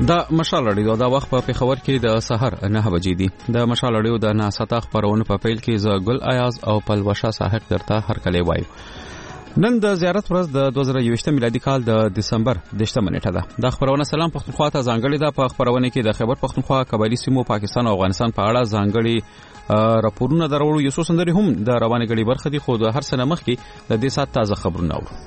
د مشال رادیو دا وخت په پیښور کې د سحر 9 بجې دي. د مشال رادیو د ناساته خبرونه په پیل کې ز ګل ایاز او پلوشا صاحب درته هر کله وایو. نن د زیارت ورځ د 2023 میلادي کال د دسمبر 10 نیټه ده. د خبرونه سلام پښتونخوا ته ځانګړي ده. په خبرونه کې د خیبر پښتونخوا قبایلی سیمو پاکستان او افغانستان په اړه ځانګړي راپورونه درولو. یوسف سندري هم د روانه غړي برخه دي، خو د هر سنه مخ کې د دې سات تازه خبرونه اورو.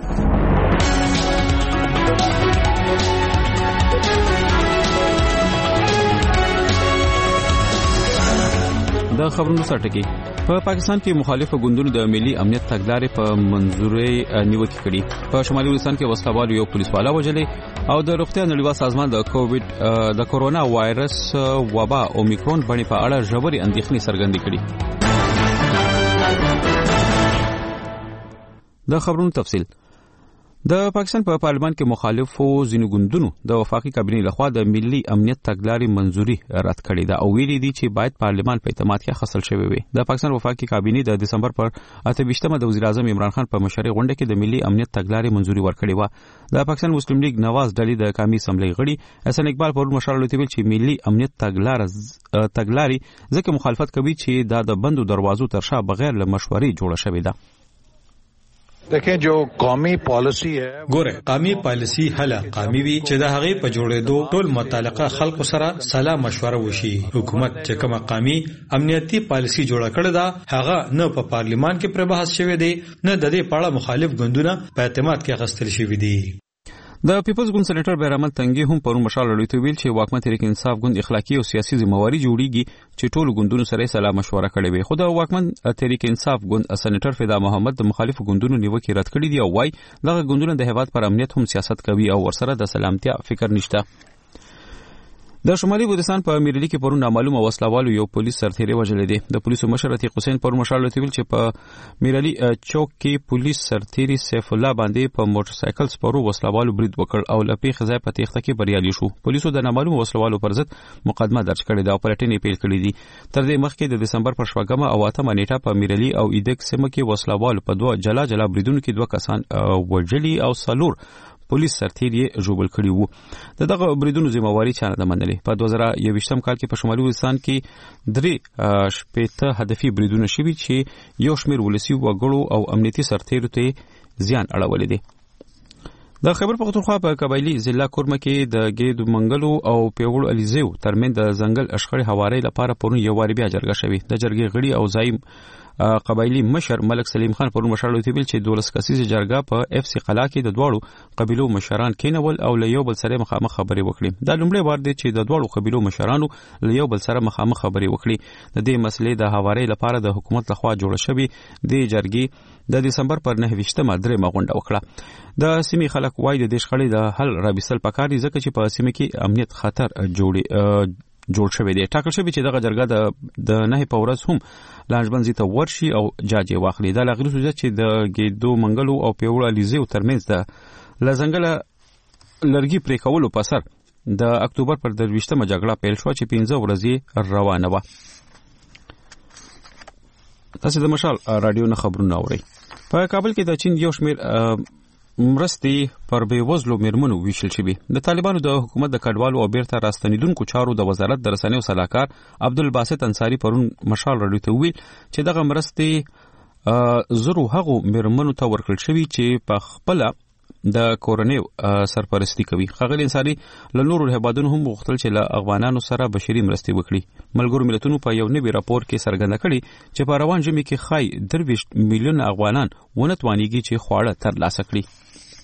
د خبرونو سرټکی په پاکستان کې مخالف ګوندونو د ملي امنیت تګلارې په منځوري نیوکه کړې. په شمالي وزیرستان کې وسلوال یو پولیس والا وجلې او د روغتیا نړیوال سازمان د کورونا وایرس وبا اومیکرون باندې په اړه ژورې اندېښنې څرګندې کړې. د خبرونو تفصیل. د پاکستان په پارلمان کې مخالفو ځینو ګوندونو د وفاقي کابینې لخوا د ملي امنیت تګلارې منځوري رد کړې ده او ویلي دي چې باید پارلمان په اعتماد کې خصل شوی وي. د پاکستان وفاقي کابینې د دسمبر پر 28مه د وزیر اعظم عمران خان په مشرۍ غونډه کې د ملي امنیت تګلارې منځوري ورکړې و. د پاکستان مسلم لیگ نواز ډلې د قومي اسمبلی غړي حسن اقبال پر مشال لوتیل چې ملي امنیت تګلارې ځکه مخالفت کوي چې د بندو دروازو تر شا بغیر له مشورې جوړه شوې ده. देखें जो कौमी पॉलिसी है ګوره قومي پالیسی هله قومي وي چې د هغې په جوړېدو ټول متعلقه خلکو سره سلا مشوره وشي. حکومت چې کومه قومي امنیتي پالیسی جوړه کړې ده هغه نه په پارلیمان کې پر بحث شوی دی نه د دې په اړه مخالف ګوندونه په اعتماد کې اخیستل شوی دي. د پیپلز ګوند سېنیټر بیرامل تنګي هم پرون مشال لړیته ویل چې واکمن تحریک انصاف ګوند اخلاقی او سیاسي ذمہواری جوړیږي چې ټول ګوندونو سره سلا مشوره کړې وي. خو د واکمن تحریک انصاف ګوند سېنیټر فدا محمد د مخالف ګوندونو نیوکه رد کړې دي او وايي دغه ګوندونه د هیواد پر امنیت هم سیاست کوي او ورسره د سلامتیا فکر نشته. د شمالي وزیرستان په میرلی کې پرون نامعلومه وسلوالو یو پولیس سرتیری وژل دي. د پولیسو مشر عتیق حسین پر مشال لوتیل چې په میرلی چوک کې پولیس سرتیری سیف الله باندې په موټر سایکل سپرو وسلوالو برید وکړ او لپی خزای په تخته کې بریالي شو. پولیسو د نامعلومه وسلوالو پر ضد مقدمه درج کړې ده او پلټنې پیل کړې دي. تر دې مخکې د دسمبر پر 8 او 8 نیټه په میرلی او ایدک سیمه کې وسلوالو په دوه جلا بریدونو کې 2 کسان وژلي او څلور پولیس سرتیری جوړ کړی وو. دغه بریدونو ذمہواری چانه د منلې. په 2021 کال کې په شمالي وزیرستان کې 3 شپېته هدفي بریدونه شوي چې یو شمېر ولسی وګړو او امنیتي سرتیرو ته زیان اړولې دي. د خیبر پښتونخوا په قبایلی ضلع کورمه کې د ګید منګلو او پیغور الیزیو ترمن د ځنګل اشخړې حوارې لپاره پرون یو واری بیا جرګه شوی. د جرګې غړي او زایم قبایلی مشر ملک سلیم خان پرون مشال ویل چې 12 کسیزه جرګه په اف سی قلا کې د دوړو قبیلو مشران کېنول او له یو بل سره مخامخ خبرې وکړي. دا لومړی وار دی چې د دوړو قبیلو مشرانو له یو بل سره مخامخ خبرې وکړي. د دې مسلې د حوارې لپاره د حکومت لخوا جوړ شوی د جرګې د دسمبر پر 9 درېمه غونډه وکړه. د سیمې خلک وایي د دې شخړې د حل رابطل پکار دي ځکه چې په سیمه کې امنیت خطر جوړ شوی دی. ټاکل شوی چې دغه جرګه د 9 په ورځ هم لانجمنځي ته ورشي او جاج واخلي. دا لغړي سوجا چې د ګیدو منګلو او پیوړ الیزیو ترمنځ د لزنګله لرګي پرې کولو په سر د اکتوبر پر 23مه جګړه پیل شو چې 15 ورځې روانه و. تاسو د مشال رادیو نه خبرونه اورئ. په کابل کې د چین یو شمېر مرستې پر بیوزلو میرمنو ویشل شوی. د طالبانو د حکومت د کډوالو او بیرته راستنیدونکو چارو د وزارت د رسنیو صلاحکار عبدالباسط انصاری پرون مشال رادیو ته ویل چې دغه مرستې زرو هغو میرمنو ته ورکړل شوی چې په خپل د کورنۍ سرپرستی کوي. خغل انصاری له نورو هیوادونو هم غوښتل چې له افغانانو سره بشري مرستې وکړي. ملګرو ملتونو په یو نوي راپور کې څرګنده کړي چې په روان ژمي کې خای 23 میلیون افغانان ونه توانېږي چې خواړه ترلاسه کړي.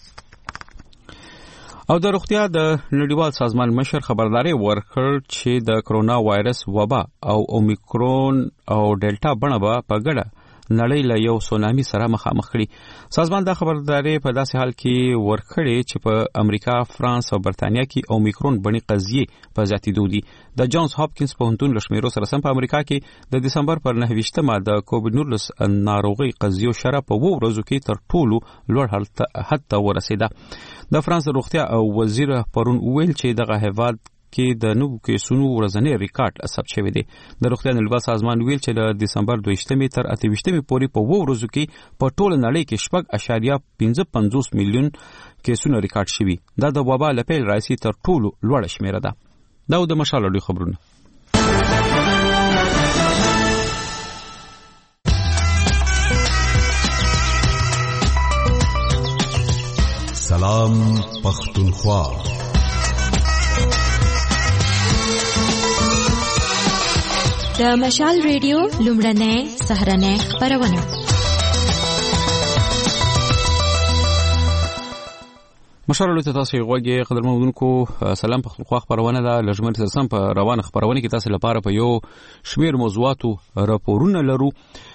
او د روغتیا د نړیوال سازمان مشر خبرداري ورکړ چې د کرونا وایرس وبا او اومیکرون او ډیلټا بڼه په ګډه نړۍ له یو سونامي سره مخامخ کړي. سازمان دا خبرداري په داسې حال کې ورکړي چې په امریکا، فرانس او برتانیا کې اومیکرون بڼې قضیې په زیاتېدو دي. د جونز هاپکینز پوهنتون له شمیرو سره سم په امریکا کې د دسمبر پر 9 د کووډ 19 ناروغي قضیو شرح په 2 ورځو کې تر ټولو لوړ حد ته ورسېده. د فرانس روغتیا او وزیر پرون ویل چې دغه هیواد کې د نوو کیسونو ورځنی ریکارډ ثبت شوی دی. د روغتیا نړیوال سازمان ویل چې د دسمبر 22 تر 28 پورې په 2 ورځو کې په ټول نړۍ کې 6.55 میلیون کیسونه ریکارډ شوي. دا د وبا له پیل راځي تر ټولو لوړه شمیره ده. دا د مشال اړوند خبرونه. سلام پختونخوا. د مشال ریډیو لومړنۍ سهارنۍ خبرونه. مشال له تاسو غوږی قدرمن ودونکو سلام پختونخوا خبرونه ده. لږمن سرسم په روانه خبرونه کې تاسو لپاره په یو شمیر موضوعاتو راپورونه لرو.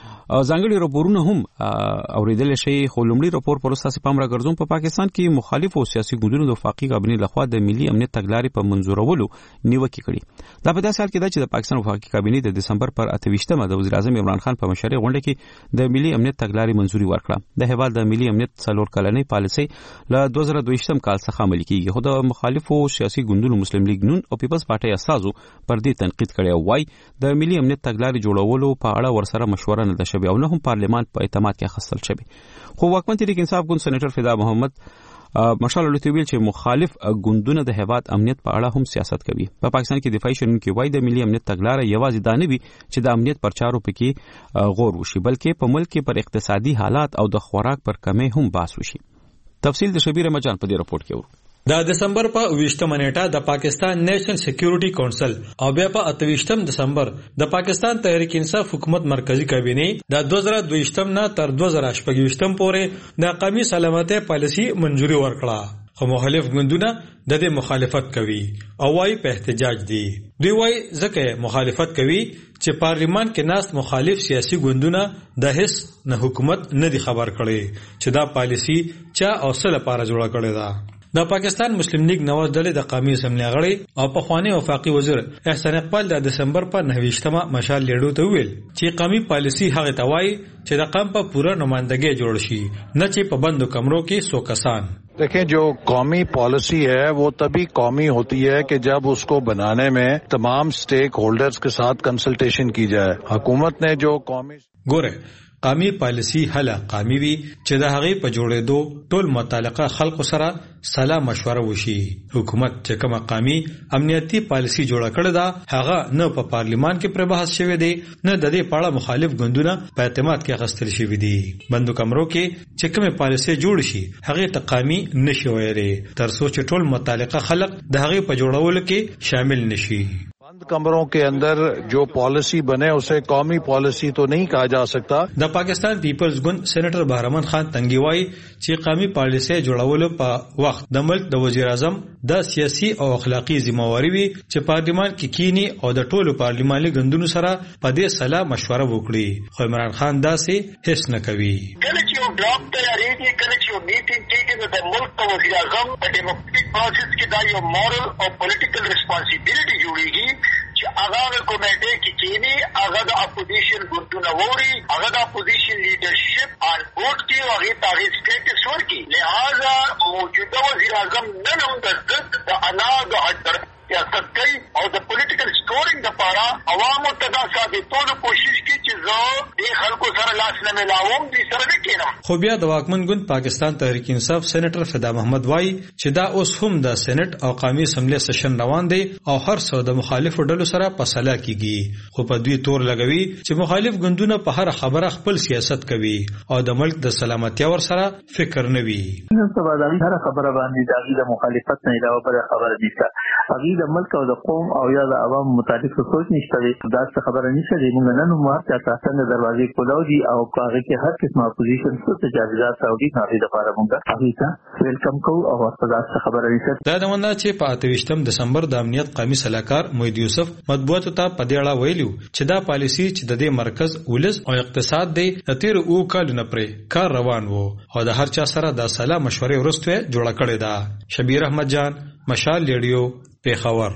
ځانګړي راپورونه هم اوریدل شي. خو لومړی راپور پر اساس پام راګرځوم په پاکستان کې مخالف او سیاسي ګوندونو د وفاقي کابینې لخوا د ملي امنیت تګلارې په منظورولو نیوکه کړې. دا په داسې حال کې ده چې د پاکستان وفاقي کابینې د دسمبر پر 28مه د وزیر اعظم عمران خان په مشرۍ غونډه کې د ملي امنیت تګلارې منظوري ورکړه. د هیواد د ملي امنیت 4 کلنۍ پالیسي له 2022 کال څخه عملي کیږي. خو د مخالف او سیاسي ګوندونو مسلم لیگ نون او پیپلز پارټي اساسو پر دې تنقید کړی او وايي د ملي امنیت تګلارې جوړولو په اړه ورسره مشوره نه ده شوې او نه هم پارلمان په اعتماد کې اخیستل شوی. خو واکمن تحریک انصاف ګوند سېنیټر فدا محمد مشال له ویل چې مخالف ګوندونه د هیواد امنیت په اړه هم سیاست کوي. په پاکستان کې دفاعي شنن کې وایي د ملي امنیت تګلارې یوازې دا نه وي چې د امنیت پر چارو پکې غور وشي بلکې په ملک کې پر اقتصادي حالات او د خوراک پر کمی هم بحث وشي. تفصیل د شبیر مجان په دې راپورټ کې ورو. د دسمبر په 28 نیټه د پاکستان نېشنل سکیورټي کونسل او بیا په 28 دسمبر د پاکستان تحریک انصاف حکومت مرکزی کابینې د 2022 نه تر 2028 پورې د قومي سلامتۍ پالیسي منځوري ورکړه. خو مخالف ګوندونه د دې مخالفت کوي او وايي په احتجاج دي. دوی وايي ځکه مخالفت کوي چې پارلیمان کې ناست مخالف سیاسي ګوندونه د هیڅ نه حکومت نه دي خبر کړي چې دا پالیسي چا او څه لپاره جوړه کړې ده. د پاکستان مسلم لیگ نواز ډلې د قومي اسمبلی غړي او پخوانی وفاقي وزیر احسان اقبال د دسمبر په 29مه مشال لیډو ته ویل چې قومي پالیسي هغه توای چې د قوم په پوره نمائندګي جوړ شي نه چې په بندو کمرو کې 100 کسان. देखें जो कौमी पॉलिसी है वो तभी कौमी होती है कि जब उसको बनाने में तमाम स्टेक होल्डर्स के साथ कंसल्टेशन की जाए. हुकूमत ने जो कौमी गोरे قومي پالیسي هله قومي وي چې د هغې په جوړېدو ټول متعلقه خلکو سره سلا مشوره وشي. حکومت چې کومه قومي امنیتي پالیسي جوړه کړې ده هغه نه په پارلیمان کې پر بحث شوی دی نه د دې په اړه مخالف ګوندونه په اعتماد کې اخیستل شوي دي. بندو کمرو کې چې کومه پالیسي جوړ شي هغې ته قومي نشي ویلی تر څو چې ټول متعلقه خلک د هغې په جوړولو کې شامل نشي. बंद कमरों के अंदर जो पॉलिसी बने उसे कौमी पॉलिसी तो नहीं कहा जा सकता. د پاکستان پیپلز ګوند سېنیټر بهرمن خان تنګیوای چې قومي پالیسي جوړولو په وخت د ملک د وزیر اعظم د سیاسي او اخلاقی ذمہواری وي چې پارلیمان کې کینی او د ټولو پارلیماني ګوندونو سره په دې سلا مشوره وکړي. خو عمران خان داسې هیڅ نه کوي. کله چې یو ډراپ تیاریږي کله چې یو میټینګ کېږي د ملک د وزیر اعظم په ډیموکراټیک پروسس کې دا یو مورل او پولیټیکل ریسپانسیبিলিټي جوړیږي چې هغه کمیټه کې کینی هغه د اپوزیشن ګوندونه ووري هغه د اپوزیشن لیډرشپ ان بورډ کې او هغه تاریخ سټیټس ورکی. لہذا موجوده وزیر اعظم نن هم د انا د حضرت سیاست کوي او د پولیټیکل سکورینګ لپاره عوامو ته دا ثابتولو کوشش کوي چې زه د خلکو سره لاس نه ملاوم دي سره نه کېنم. خو بیا د واکمن ګوند پاکستان تحریک انصاف سېنیټر فدا محمد وایي چې دا اوس هم د سېنیټ او قومي اسمبلی سیشن روان دی او هر څو د مخالفو ډلو سره په سلا کیږي. خو په دوی تور لګوي چې مخالف ګوندونه په هر خبره خپل سیاست کوي او د ملک د سلامتیا ور سره فکر نه وي. نن سبا د هر خبره باندې د مخالفت نه علاوه بل خبره نشته. هغه د ملک او د قوم او یا د عوام متعلق سوچ نشته. دا څه خبره نشته دی. موږ نن هم مارچ څنګه دروازې کولاو دي او هغه کې هر قسم اپوزیشن څه تجاوزات او دي هغه لپاره موږ هغه ته ویلکم کوو او دا څه خبره نشته. دا د ونه چې په 28 دسمبر د امنیت قومي سلاکار موحد یوسف مطبوعاتو ته په دې اړه ویلو چې دا پالیسي چې د دې مرکز ولز او اقتصاد دی د تیر او کالونه پرې کار روان وو او د هر چا سره د سلا مشورې ورسته جوړه کړې ده. شبیر احمد جان مشال ریډیو پیښور.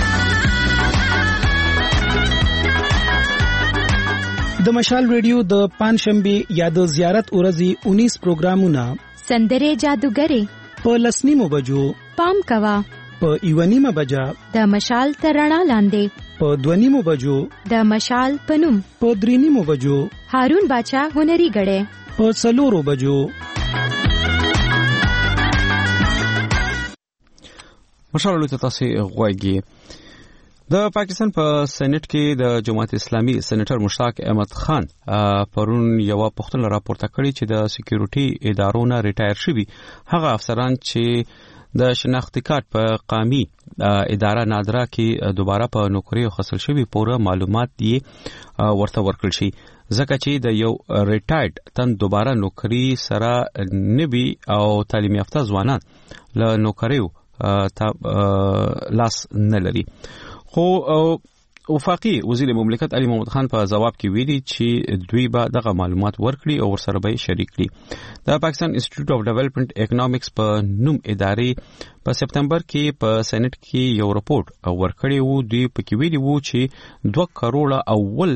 د مشال ریډیو د پنځشنبه یا د زیارت ورځې 19 پروګرامونه سندره جادوګری په لسنیمو بجو پام کوا په 1:30 بجا، د مشال تر رڼا لاندې په 2:30 بجو، د مشال پنوم په 3:30 بجو، هارون باچا هنري غړې په 4 بجو. مشال لوی تاسو غوږی. د پاکستان په سېنات کې د جماعت اسلامي سېنیټر مشتاق احمد خان پرون یو پوښتنه راپورته کړې چې د سکیورټي ادارو نه ریټایر شوي هغه افسران چې د شناختی کارت په قومي اداره نادره کې دوباره په نوکری خصل شوي پوره معلومات یې ورته ورکړل شي ځکه چې د یو ریټایرډ تن دوباره نوکری سره نوي او تعلیم یافته ځوانان له نوکریو لاس نه لري. خو وفاقي وزیر مملکت علي محمد خان په جواب کې ویلي چې دوی به دغه معلومات ورکړي او ورسره به شریک کړي. د پاکستان انسټیټیوټ اف ډیولپمنٹ اکونومکس په نوم ادارې په سپتمبر کې په سېنات کې یو رپورټ ورکړی وو. دوی پکې ویلي وو چې 2 کروڑه اول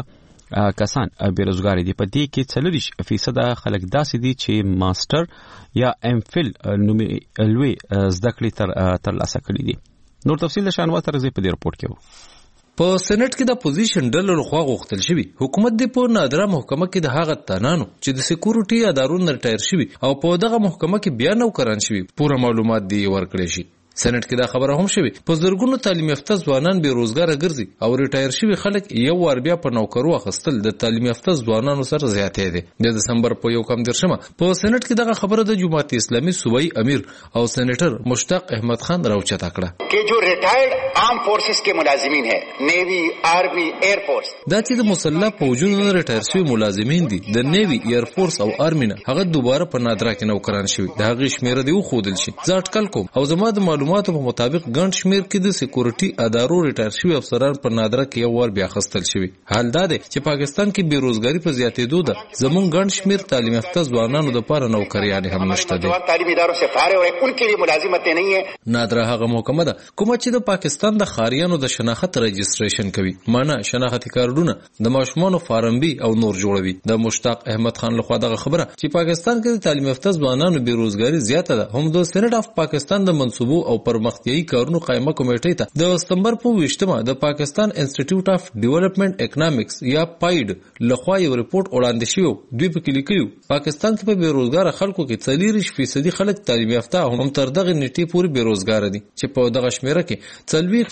لکه کسان بیروزګار دي. په دې کې 40% خلک داسې دي چې ماستر یا ام فل نومې لوی زده کړې ترلاسه کړي دي. نور تفصیل د شانوا ترځي په دې رپورت کې وو. په سېنات کې د اپوزیشن ډلو لخوا غوښتل شوی حکومت د په نادره محکمه کې د هغه تنانو چې د سکیورټي ادارو نه ریټایر شوی او په دغه محکمه کې بیا نوکران شوی پوره معلومات دی ورکړي شي. سېنات کې دا خبره هم شوی په زرګونو تعلیم یافته ځوانان بیروزګار ګرځي او ریټایر شوی خلک یو ور بیا په نوکرو اخستل د تعلیم یافته ځوانانو سره زیاتې دي. د دسمبر په 1 په سېنات کې دا خبره د جماعت اسلامي صوبایي امیر او سېنیټر مشتاق احمد خان راوچته کړه چې جو ریټایرډ عام فورسز کې ملازمین ہیں نیوی آرمی ایئر فورس دا چې د مسلح فوجونو ریټایر شوی ملازمین دي د نیوی ایئر فورس او آرمی نه هغه دوباره په نادره کې نوکران شوی د هغه شمیره دی خودل شي. زه اټکل کوم او زما د معلوماتو په مطابق ګڼ شمیر کې د سکیورټي ادارو ریټایر شوی افسران په نادره کې یو ور بیا خستل شوی. حال دا دی چې پاکستان کې بیروزګاری په زیاتېدو ده. زموږ ګڼ شمیر تعلیم یافته ځوانانو د لپاره نوکریان هم نشته دي. تعلیمي ادارو سے فارغ ہیں ان کے لیے ملازمت نہیں ہے. نادره هغه محکمه ده کومه چې د پاکستان د خاریانو د شناخت رجسټریشن کوي معنا شناختی کارډونه د ماشومانو فارم بي او نور جوړوي. د مشتاق احمد خان لخوا دغه خبره چې پاکستان کې د تعلیم یافته ځوانانو بیروزګاری زیاته ده هم د سېنات اف پاکستان د منصوبو او پرمختیایي کارونو قائمه کمیټې ته د سپتمبر په 20 د پاکستان انسټیټیوټ اف ډیولپمنٹ اکونومکس یا پاید لخوا یو رپورت وړاندې شوی. دوی په کې لیکلي پاکستان کې په بیروزګار خلکو کې 40% خلک تعلیم یافته هم تر دغه نیټې پورې بیروزګار دي چې په دغه شمیره کې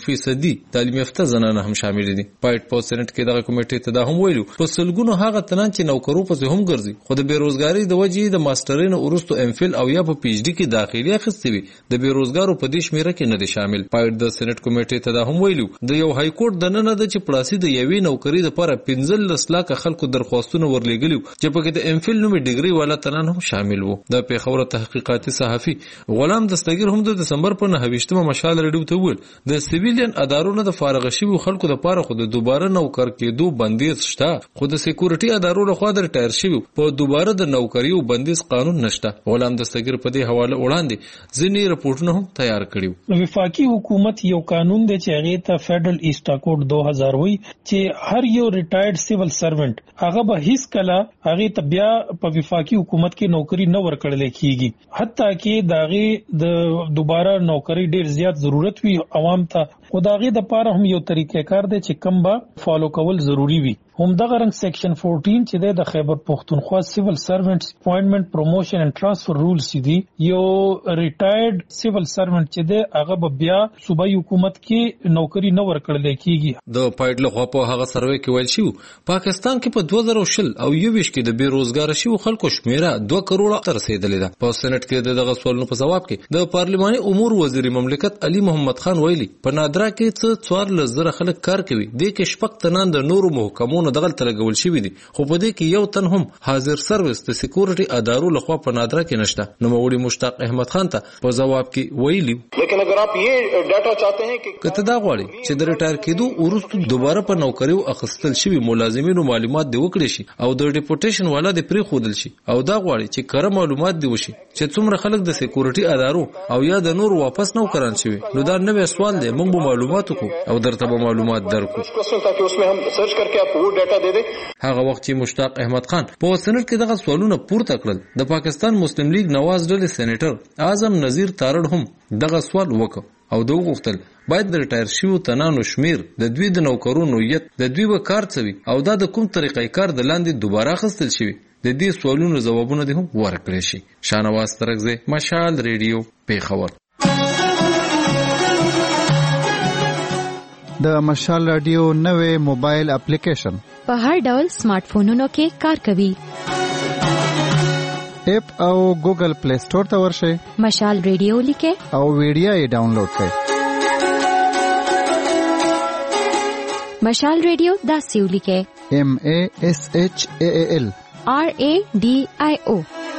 40% تعلیم یافته زنانه هم شامل دي. پاید په سېنات کې دغه کمیټې ته دا هم ویلو په سلګونو هغه تنان چې نوکرو په هم ګرځي خو د بیروزګاری د وجې د ماسترینو ورستو ام فل او یا په پی ایچ ډي کې داخلي اخیستي وي د بیروزګارو په دې شمیره کې نه دي شامل. پاید د سېنات کمیټې ته دا هم ویلو د یو های کورټ د نن د چې پلاسي د یوې نوکری لپاره 15 لک خلکو درخواستونه ورلېګلو چې په کې د ام فل نومي ډیګري والا تنان هم شامل وو. د پیښور تحقیقاتي صحافي غلام دستگیر هم د دسمبر په 29 مشال رډیو ته ویل د سیویلین ادارو نه د فارغ شوی خلکو لپاره خو د دوباره نوکر کېدو بندیز شته خو د سکیورټي ادارو لخوا د ریټایر شوی په دوباره د نوکریو بندیز قانون نشته. غلام دستگیر په دې حواله وړاندې ځینې رپورټونه هم تیار کړیو. وفاقي حکومت یو قانون دی چې هغه ته فیډرل ایسټا کوډ 2000 وی چې هر یو ریټایرډ سیول سروانت هغه به هیڅ کله هغه ته بیا په وفاقي حکومت کې نوکری نه ورکړل کیږي حتی کې داغه د دوباره نوکری ډیر زیات ضرورت وي عوام ته خو داغه د پاره هم یو طریقې کار دی چې کم با فالو کول ضروری وي. هم دغه رنګ سیکشن 14 چې د خیبر پختونخوا سیول سروانټس اپوینټمنٹ پروموشن اند ټرانسفر رولز دي یو ریټایرډ سیول سروانټ چې د هغه بیا صوبایي حکومت کې نوکری نه ورکړل کیږي. د پاید لخوا په هغه سروې کې ویل شو پاکستان کې په 2020 او 2021 کې د بیروزګار شوی خلکو شمیره 2 کروڑه تر رسیدلې ده. په سېنات کې دغه سوالونو په جواب کې د پارلماني امور وزیر مملکت علي محمد خان ویلي په نادره کې 14,000 خلک کار کوي د کې شپږ تنان د نورو محکمو دغه تلګول شوی دي خو په دې کې یو تن هم حاضر سرویس د سکیورټي ادارو لخوا په نادره کې نشته. نو مولوی مشتاق احمد خان ته په جواب کې ویلي لیکن اگر آپ یہ ډاټا چاہتے ہیں کہ کته دا غواړي چې د ریټایر کېدو ورستو دوباره په نوکریو اخستل شوی ملازمینو معلومات دی وکړي شي او د ډیپوټیشن والا د پری خودل شي او دا غواړي چې کره معلومات دی وشي چې څومره خلک د سکیورټي ادارو او یا د نور واپس نو کران شوی. نو دا نوې سوال دی موږ معلومات کو او درته به معلومات درکو تاکہ اس میں ہم سرچ کر کے آپ وہ ډاټا دے دیں. هغه وخت چې مشتاق احمد خان په سېنات کې دغه سوالونه پورته کړل د پاکستان مسلم لیگ نواز ډلې سېنیټر اعظم نذیر تارړ هم دغه سوال وکړ او د وغوښتل باید د ریټایر شویو تنانو شمیر د دوی د نوکرو نوعیت د دوی به کار څه وي او دا د کوم طریقې کار د لاندې دوباره اخیستل شوي د دې سوالونو ځوابونه دې هم ورکړی شي. شاهنواز ترکزی، مشال ریډیو، پیښور. د مشال رادیو نوې موبایل اپلیکیشن په هر ډول سمارټ فونونو کې کار کوي. اپ او ګوګل پلی سٹور ته ورشئ، مشال ریډیو لیکئ او ویډیو یې ډاونلوډ کړئ. مشال ریډیو داسې ولیکئ MASHAAL RADIO.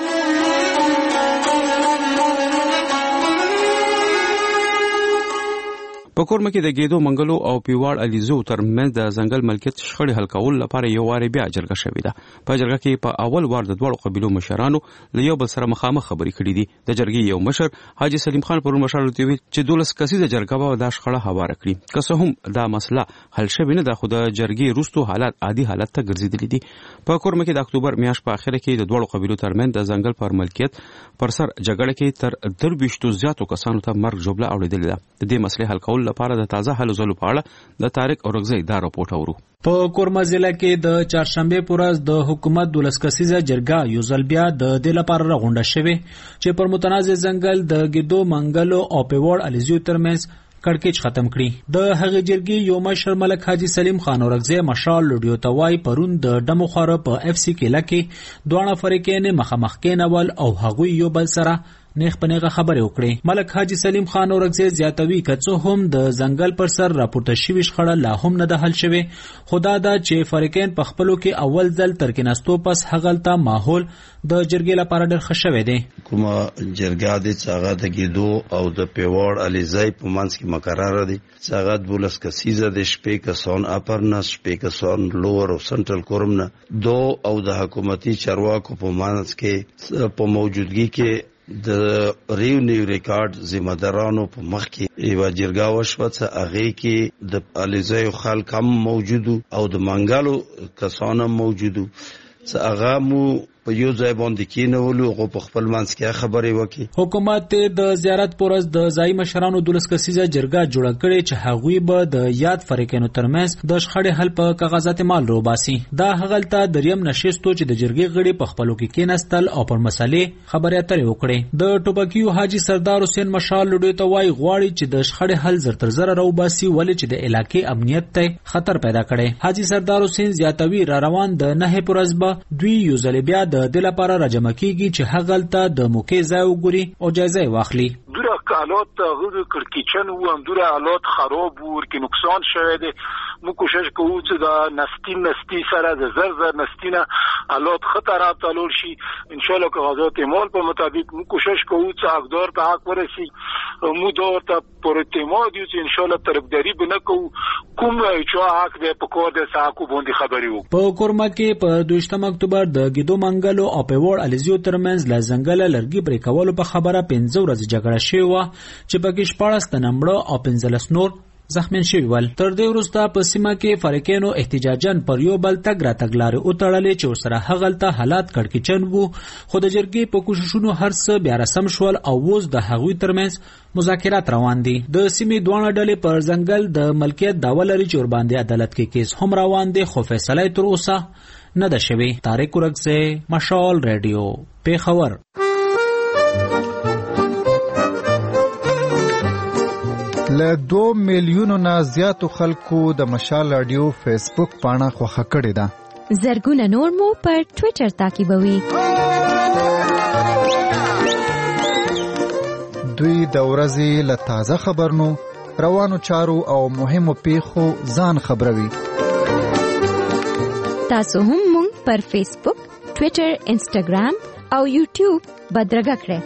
په کورمه کې د ګېدو منګلو او پیواړ الیزو ترمنځ د ځنګل ملکیت شخړې حل کول لپاره یو واری بیا جرګه شوې ده. په جرګه کې په اول وار د دوه قبیلو مشرانو له یو بل سره مخامخ خبرې کړې دي. د جرګې یو مشر حاجی سلیم خان پرون مشال ته ویل چې 12 کسیزه جرګه به د شخړه هواره کړي. که څه هم دا مسله حل شوې نه ده، خو د جرګې وروسته حالات عادي حالت ته ګرځېدلي دي. په کورمه کې د اکتوبر میاشت په اخره کې د دوه قبیلو ترمنځ د ځنګل پر ملکیت پر سر جګړه کې تر 23 زیاتو کسانو ته مرګ جوړه اوریدلې ده. د دې مسلې حل کول لپاره د تازه حل زلو په اړه د طارق اورغزی دا راپورټ اورو. په کورما ضلع کې د چهارشنبه پورز د حکومت 12 کسیزه جرګه یو ځل بیا د دې لپاره راغونډه شوه چې پر متنازع ځنګل د ګیدو منګلو او پیوړ الیزیو ترمنځ کړکېچ ختم کړي. د هغه جرګې یو مشر ملک حاجی سلیم خان اورغزی مشال لډیو توای پرون د دمو خاره په FC کې لکه دوه فریقین مخامخ کېنول او هغوی یو بل سره نیخ پنیغه خبرې وکړي. ملک حاجی سلیم خان اورغزی زیاتوي کڅو هم د ځنګل پر سر راپورته شوی شخړه لا هم نه ده حل شوی. خدا دا چې فریقین په خپلو کې اول ځل ترکیناستو پس هغلته ماحول د جرګې لپاره ډېر ښه شوی دی. کومه جرګه د څاغه د ګیدو او د پیوړ الیزای په منځ کې مقرره دي. څاغه 12 کسیزه د شپې کسان اپرنس شپې کسان لوور او سنټرل کورمنه دو او د حکومتي چارواکو په منځ کې په موجودګي کې د ریونیو ریکارډ ذمہدارانو په مخ کې یو جرګه وشوه چې هغه کې د الیزای خلک هم موجودو او د منګالو کسان هم موجودو چې هغه مو په یو ځای باندې کېنولو او په خپل منځ کې خبرې وکړي. حکومت د زیارت پورز د ځای مشرانو 12 کسیزه جرګه جوړه کړې چې هغوی به د یاد فریقینو ترمنځ د شخړې حل په کاغذات مال روباسي. دا هغلته دریم نشستو چې د جرګې غړي په خپلو کې کېناستل او پر مسلې خبرې اترې وکړي. د ټوبکیو حاجی سردار حسین مشال لډوي ته وای غواړي چې د شخړې حل زر تر زر روباسي ولې چې د علاقې امنیت ته خطر پیدا کړي. حاجی سردار حسین زیاتوي را روان د نه پورز به دوی یو ځل بیا د لپاره راجمع کیږي چې هغلته د موقع ځای وګوري او جایزه واخلي. دوره حالات غوډ کړکیچن و هم دوره حالات خراب و ورکه نقصان شوه دي. مو کوشش کوو چې دا نستی سره د زر نستینه حالات خطرات تلور شي. ان شاء الله قواعد مال په مطابق مو کوشش کوو چې حقدار ته حق ورسي. مو دور ته پر اعتماد یو چې ان شاء الله طرفداري بنه کوو. کوم چې حق به په کور د ساکو باندې خبري وو. په کورما کې په 2 اکتوبر د ګیدو منګلو او پیوړ الیزیو ترمنځ ل ځنګل لرګي پرې کولو په خبره 15 ورځې جګړه شوې و چې پکې 14 تنمړه او 15 نور زخمین شوی ول. تر دې وروسته په سیمه کې فریقینو احتجاجاً پر یو بل تګ را تګلارې او تړلې چې ورسره هغلته حالات کړکېچن وو. خو د جرګې په کوششونو هر څه بیا رسم شول او اوس د هغوی ترمنځ مذاکرات روان دي. د سیمې دوه ډلې پر ځنګل د ملکیت دعوه لري چې ور باندې عدالت کې کیس هم روان دي، خو فیصله تر اوسه نه ده شوی. طارق اورغزی، مشال ریډیو، پیښور. له 2 میلیونو نه زیاتو خلکو د مشال رادیو فیسبوک پاڼه خوښه کړې ده. زرګونه نور مو پر ټوئیټر تعقیبوي. دوی د ورځې له تازه خبرونو، روانو چارو او مهمو پیښو ځان خبروي. تاسو هم مونږ پر فیسبوک، ټوئیټر، انسټاګرام او یوټیوب بدرګه کړئ.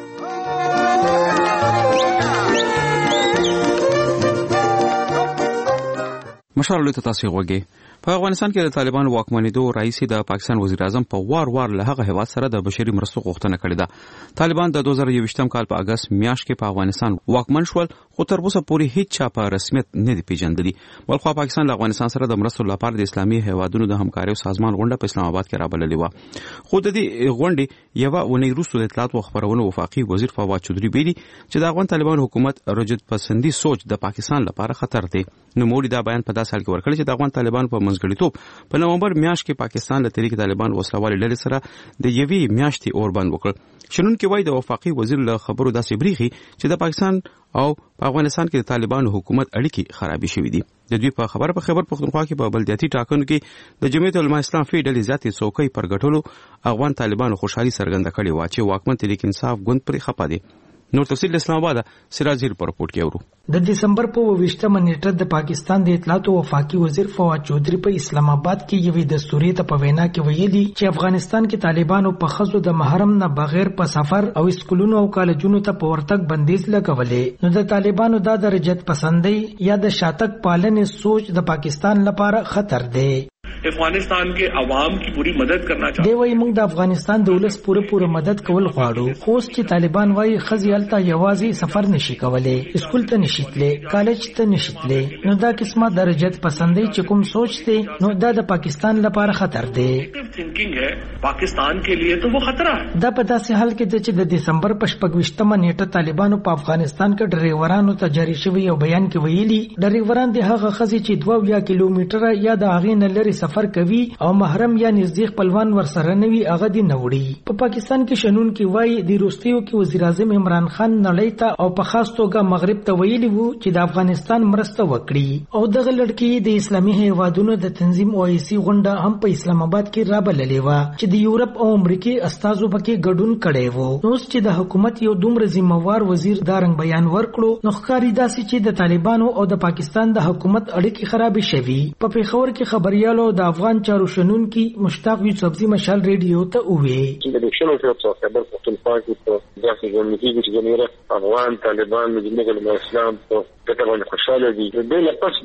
مشال لوی تاسو غوږی. په افغانستان کې د طالبانو واکمنېدو رئیس د پاکستان وزیر اعظم په وار له هغه هیواد سره د بشري مرستو غوښتنه کړې ده. طالبان د 2021م کال په اگست میاشت کې په افغانستان واکمن شول، خو تر اوسه پورې هیڅ چا په رسمیت نه دی پیژندلی. بلخو پاکستان له افغانستان سره د مرستو لپاره د اسلامي هیوادونو د همکارۍ سازمان غونډه په اسلام آباد کې رابللې و. خو د دې غونډې یو ونې وروسته د اطلاعات او خبرونو وفاقي وزیر فواد چودري ویلي چې د افغان طالبان حکومت رجعت پسندي سوچ د پاکستان لپاره خطر دی. نو موري دا بیان په داسې حال کې ورکړی چې د افغان طالبان په منځګړیتوب په نومبر میاشت کې پاکستان له تحریک طالبان وسلوال ډلې سره د یوې میاشتې اوربند وکړ. شنونکي وایي د وفاقي وزیر له خبرو داسې بریخي چې د پاکستان او په افغانستان کې د طالبانو حکومت اړیکې خرابې شوې دي. د دوی په خبر پختونخوا کې په بلدیاتي ټاکنو کې د جمعیت العلماء اسلام فی ډلې ذاتي څوکۍ پر ګټلو افغان طالبانو خوشحالي څرګنده کړې و چې واکمن تحریک انصاف ګوند پرې خپه دي. نور تفصیل اسلام آباد سراج هیر پر رپورټ کې اورو. د دسمبر په 28مه نیټه د پاکستان د اطلاعات او وفاقي وزیر فواد چودري په اسلام آباد کې یوې دستوري ته په وینا کې ویلي چې افغانستان کې طالبانو په خزو د محرم نه بغیر په سفر او سکولونو او کالجونو ته په ورتګ بندیز لګولې. نو د طالبانو د درجت پسندۍ یا د شاتک پالنې سوچ د پاکستان لپاره خطر دی. افغانستان کے عوام کی پوری مدد کرنا چاہتے دی وای موږ د افغانستان د ولس پوره مدد کول غواړو. خو چې طالبان وای خزي الته یوازې سفر نشي کولای، اسکول ته نشي تللی، کالج ته نشي تللی. نو دا قسمه درجت پسندۍ چې کوم سوچ دی نو دا د پاکستان لپاره خطر دی. تھنکنگ ہے پاکستان کے لیے تو وہ خطرہ ہے. دا په داسې حال کې چې د دسمبر په 28مه نیټه طالبانو په افغانستان کې ډریورانو ته جاری شوی یو بیان کې ویلي ډریوران د هغه خزي چې 2 کیلومتره یا د هغې نه لري سفر کوي او محرم یا نزدیک خپلوان ورسره نوي هغه دی نوړي. په پاکستان کې شنون کې وایي د روسیو کې وزیر اعظم عمران خان نړۍ ته او په خاص توګه مغرب ته ویلي وو چې د افغانستان مرسته وکړي. او دغه لړکی د اسلامي هیوادونو د تنظیم OIC غونډه هم په اسلام آباد کې رابللې و چې د یورپ او امریکای استازو پکې ګډون کړي وو. نو چې د حکومت یو دومره ذمہوار وزیر دارنګ بیان ورکړو نو ښکاري داسې چې د طالبانو او د پاکستان د حکومت اړیکې خراب شوي. په پیښور کې خبريالو د افغان چارو شنون کی مشتاق یوسفزی مشال ریډیو ته وې چې د شنو په خبر پختونخوا کې په داسې ګوندې چې جمهوریت افغان طالبان د جمهوریت اسلام په تقریبا خوشاله دي. د له پس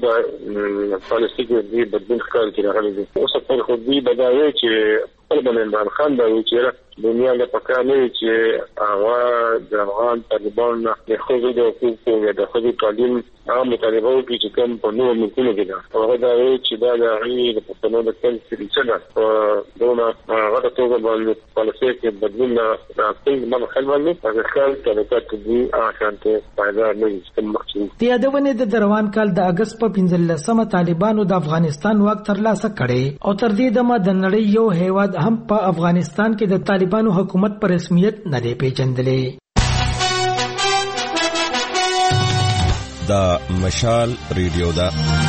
د پالیسي کې د بدلون ښکار کې راغلي دي. اوس په خو دې بدایي چې طالبان عمران خان دا چې دنیا له پکانه چې هغه د افغان طالبان د خوځو د حقوقو یا د خوځو تعلیم عام طالبانو کې چې کوم په نور ملکونو کې ده هغه دا چې دا د پښتنو د تل سلسله په دونه هغه توګه باندې پالیسي کې بدلون راځي ما خلوانه هغه خل طبقات دي آشانته پیدا نه مخکې. د یادونه د روان کال د اگست په 15مه طالبانو د افغانستان واک ترلاسه کړي او تر دې دمه د نړۍ یو هیواد هم په افغانستان کې د طالبانو حکومت پر رسمیت نه دی پیژندلې. دا مشال ریډیو دا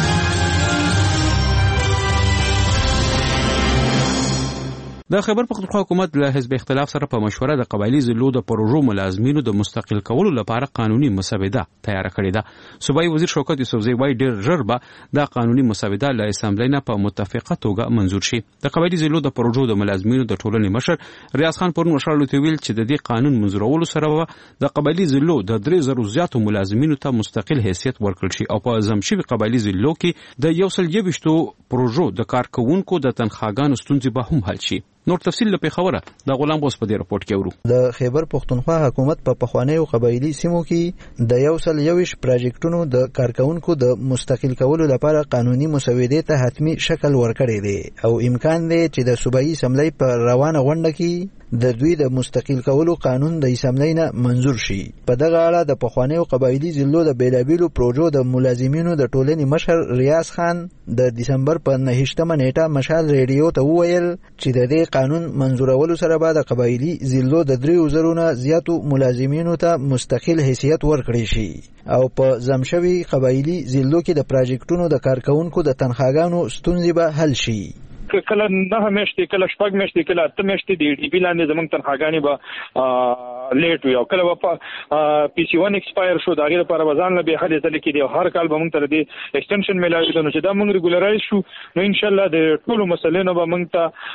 د خیبر پختونخوا حکومت له حزب اختلاف سره په مشوره د قبایلی ضلعو د پروژو ملازمینو د مستقل کولو لپاره قانوني مسوده تیار کړې ده. صوبایي وزیر شوکت یوسفزی وایي ډېر ژر به دا قانوني مسوده له اسمبلی نه په متفقه توګه منظور شي. د قبایلی ضلعو د پروژو د ملازمینو د ټولنې مشر ریاض خان پرون مشرلو ته ویل چې د دې قانون منظورولو سره د قبایلی ضلعو د 3000 زیاتو ملازمینو ته مستقل حیثیت ورکړل شي او په ځمشوي قبایلی ضلعو کې د 120 پروژو د کارکونکو د تنخواګانو ستونزې به هم حل شي. نور تفصیل له پیښوره د غلام بوس په دې رپورت کې ورو. د خیبر پختونخوا حکومت په پخوانیو قبایلی سیمو کې د 121 پروژیکټونو د کارکونکو د مستقل کولو لپاره قانوني مسودې ته حتمی شکل ورکړی دی او امکان دی چې د صوبایي اسمبلی په روانه غونډه کې د دوی د مستقل کولو قانون د اسمبلی نه منظور شي. په دغه اړه د پخوانیو قبایلی ضلعو د بیلابیلو پروژو د ملازمینو د ټولنې مشر ریاض خان د دسمبر په 9مه نیټه مشال ریډیو ته وویل چې د دې قانون منظورولو سره به د قبایلی ضلعو د 3000 نه زیاتو ملازمینو ته مستقل حیثیت ورکړي شي او په ځمشوي قبایلی ضلعو کې د پروژیکټونو د کارکونکو د تنخواګانو ستونزې به حل شي. کله 9 میاشتې کله 8 میاشتې کله 8 میاشتې د ډي پی لاندې زمونږ تنخواګانې به لیټ وي او کله پی سی 1 ایکسپایر شو دا غیر لپاره وزن له به حد ځل کې دی هر کال به موږ ته د ایکسټنشن ملایي نو چې دا موږ ریګولرایز شو نو ان شاء الله د ټولو مسلې نو به موږ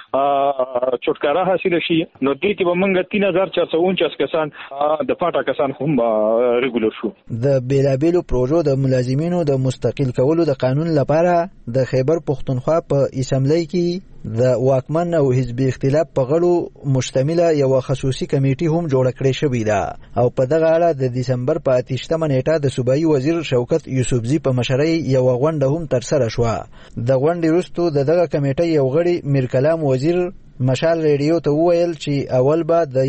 ته چټکارا حاصل شي نو دې کې به موږ 3449 کسان د پاټا کسان هم ریګولر شو. د بیلابیلو پروژو د ملازمینو د مستقل کولو د قانون لپاره د خیبر پختونخوا په اسمبلی کې د واکمن او حزبي اختلاف په غړو مشتمله یو خصوصي کمیټه هم جوړ کړې شوې ده او په دغه اړه د دسمبر په 8مه نیټه د صوبایي وزیر شوکت یوسفزي په مشرۍ یو غونډه هم ترسره شوه. د غونډې وروسته دغه کمیټه یو غړي میر کلام وزیر مشال ریډیو ته وویل چې اول به د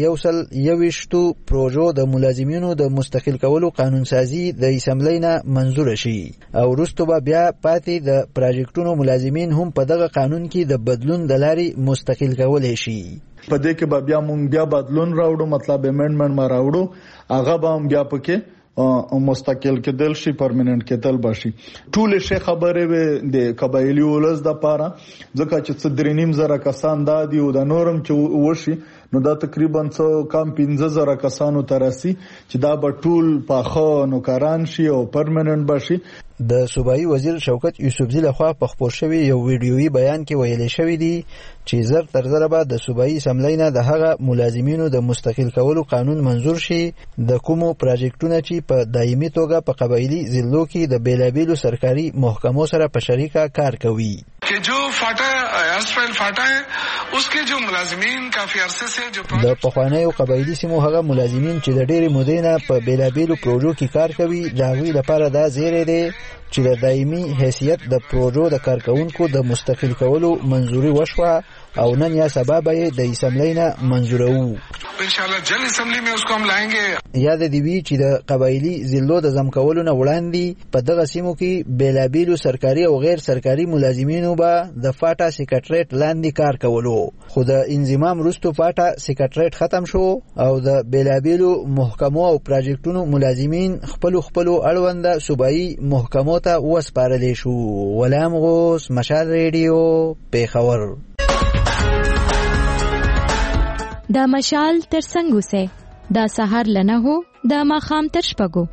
121 پروژو د ملازمینو د مستقل کولو قانون سازي د اسمبلی نه منزور شي او وروسته به بیا پاتې د پروژیکټونو ملازمین هم په دغه قانون کې د بدلون د لارې مستقل کولای شي. په دې کې به بیا مونږ بیا بدلون راوړو مطلب امندمنت ما راوړو هغه به هم بیا پکې مستقل کېدل شي پرمننت کېدل بشي. ټول شي خبره و د قبایلی ولز د پاره ځکه چې 3.5 کسان دادي او د نورم چې وشي نو دا تقریبا څو کم 15,000 کسانو ترسي چې دا به ټول پاخه نوکران شي او پرمننت بشي. د صوبایي وزیر شوکت یوسفزي لخوا په خپور شوی یو ویډیویي بیان کې ویل شوی دی چې زر تر زر به د صوبایي اسمبلی نه د هغه ملازمینو د مستقل کولو قانون منزور شي د کومو پروژیکټونو چې په دایمي توګه په قبایلی ضلعو کې د بیلابیلو سرکاري محکمو سره په شریکه کار کوي. कि जो फाटा एयरस्ट्राइल फाटा है उसके जो मुलाजिमीन काफी अरसे से जो د پخوانیو قبایلی سیمو هغه ملازمین چې د ډېرې مودې نه په بیلابیلو پروژو کې کار کوي د هغوی لپاره دا زیری دی چې د دایمي حیثیت د پروژو د کارکونکو د مستقل کولو منظوري وشوه او نن یا سبا به د اسمبلی نه منظورو. انشاءالله جل اسمبلی میں اس کو ہم لائیں گے. یاد دی وی چې د قبایلی ضلعو د ضم کولو نه وړاندې په دغه سیمو کې بیلابیلو سرکاري او غیر سرکاري ملازمینو به د فاټا سیکریټریټ لاندې کار کولو خو د انضمام وروسته فاټا سیکریټریټ ختم شو او د بیلابیلو محکمو او پروژیکټونو ملازمین خپل اړونده صوبایي محکمو ته وسپارل شو. غلام غوث مشال ریډیو پیښور. دا مشال تر څنګه سه دا سحر لنه هو دا ماخام تر شپګو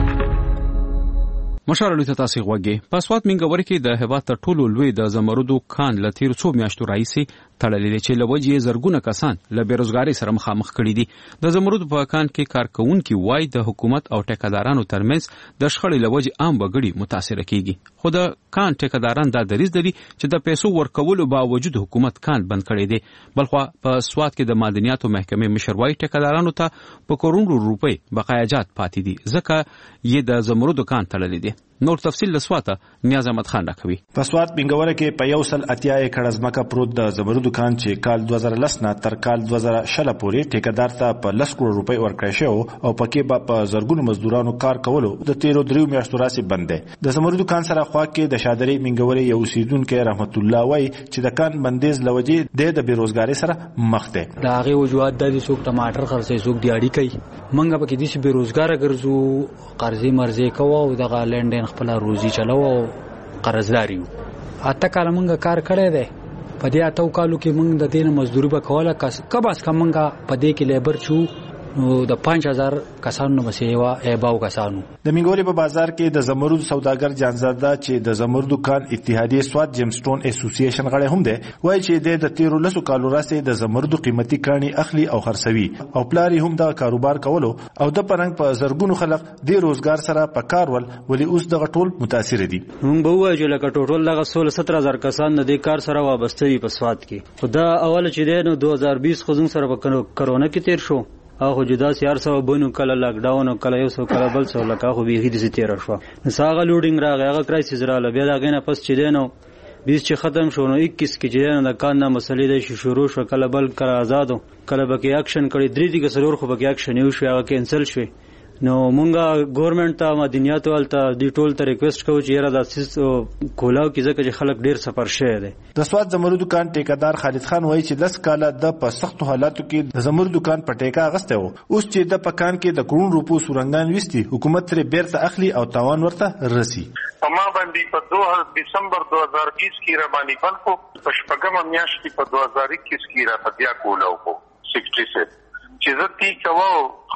مشال لوی تاسو غوږی په سواد منګور کې د هیواد تر ټولو لوی د زمردو کان لتیر څو میاشتو راځي تړلې چې لوجې زرګونه کسان له بیروزګاری سره مخامخ کړي دي. د زمرد په کان کې کارکونکو وای د حکومت او ټیکدارانو ترمنځ د شخړې لوجې عام بغړي متاثر کیږي خو د کان ټیکداران دا دریځ لري چې د پیسو ورکولو باوجود حکومت کان بند کړي دي. بلخو په سواد کې د معدنیاتو محکمې مشر وای ټیکدارانو ته په کروڑو روپۍ بقایاجات پاتې دي ځکه یې د زمرد کان تړلې دي. نور تفصیل لسواته نیاز احمد خان راکوي. په سواد منګوره کې په 180 ایکړ ځمکه پروت د زمرد دکان چې کال 2010 نه تر کال 2016 پورې ټیکدار ته په 10 کروڑ روپۍ ورکړی شو او پکې په زرګونو مزدورانو کار کولو د 13 میاشتو راسي بند دي. د زمرد دکان سره خوا کې د شادري منګورې یو اوسیدونکو رحمت الله وای چې د کان بندیز لوجې د بیروزګاری سره مخ ده. دا هغه وجوهات د څوک ټماټر خرڅي څوک دیاړي کوي منګه پکې دي چې بیروزګار ګرځو قرضې مرزي کوو او د غالندن خپل روزي چلو قرضداري اته کال منګه کار کړی دی په دې اتو کالو کې موږ د دین مزدوري به کوله کباس کمنګه په دې کې لیبر چو نو د 5000 کسانو مسیوا ایباو کسانو. د منګوري په بازار کې د زمرد سوداګر جانزاده چې د زمرد دکان اتحادیه سواد جیمسټون اسوسییشن غړی هم دی وایي چې د 13 کالو راسي د زمرد قیمتي کانی اخلي او خرڅوي او پلاری هم د کاروبار کولو او د پرنګ په زرګونو خلک د روزګار سره په کارول ولې اوس د غټول متاثر دي. موږ به وایو چې لکه ټوټل لغه 17000 کسان د کار سره وابسته دي په سواد کې. خدا اول چې د 2020 خزون سره په کرونا کې تیر شو او جدا سیار سو بنو کله لاک ډاون کله یو سو کله بل سو لکه خو به هیڅ تیر شو نساغه لوډینګ راغی هغه کرایسس رااله بیا دا غنه پس چې دینو 20 چې ختم شو نو 21 کې چې د کان نه مسلې د شروع شو کله بل کړه آزادو کله بکې اکشن کړي درې دي که سرور خو بکې اکشن یو شو هغه کینسل شو. نو مونږه ګورنمنت ته مدنیات ولته دی ټول ته ریکوست کوو چې یاره د اساس کولاو کې ځکه چې خلک ډیر سفر شوی دی. د سواد زمرد دکان ټیکدار خالد خان وایي چې 10 کاله د په سختو حالاتو کې د زمرد دکان په ټیکا غسته وو اوس چې د پکان کې د کروڑ روپو سورنګان وستي حکومت ترې بیرته اخلي او تاوان ورته رسی. ما باندې په 2 دسمبر 2020 کې را باندې بند کو په شپږم میاشت کې په 2021 کې را بیا کولاو کو 67 چې زه تی کوو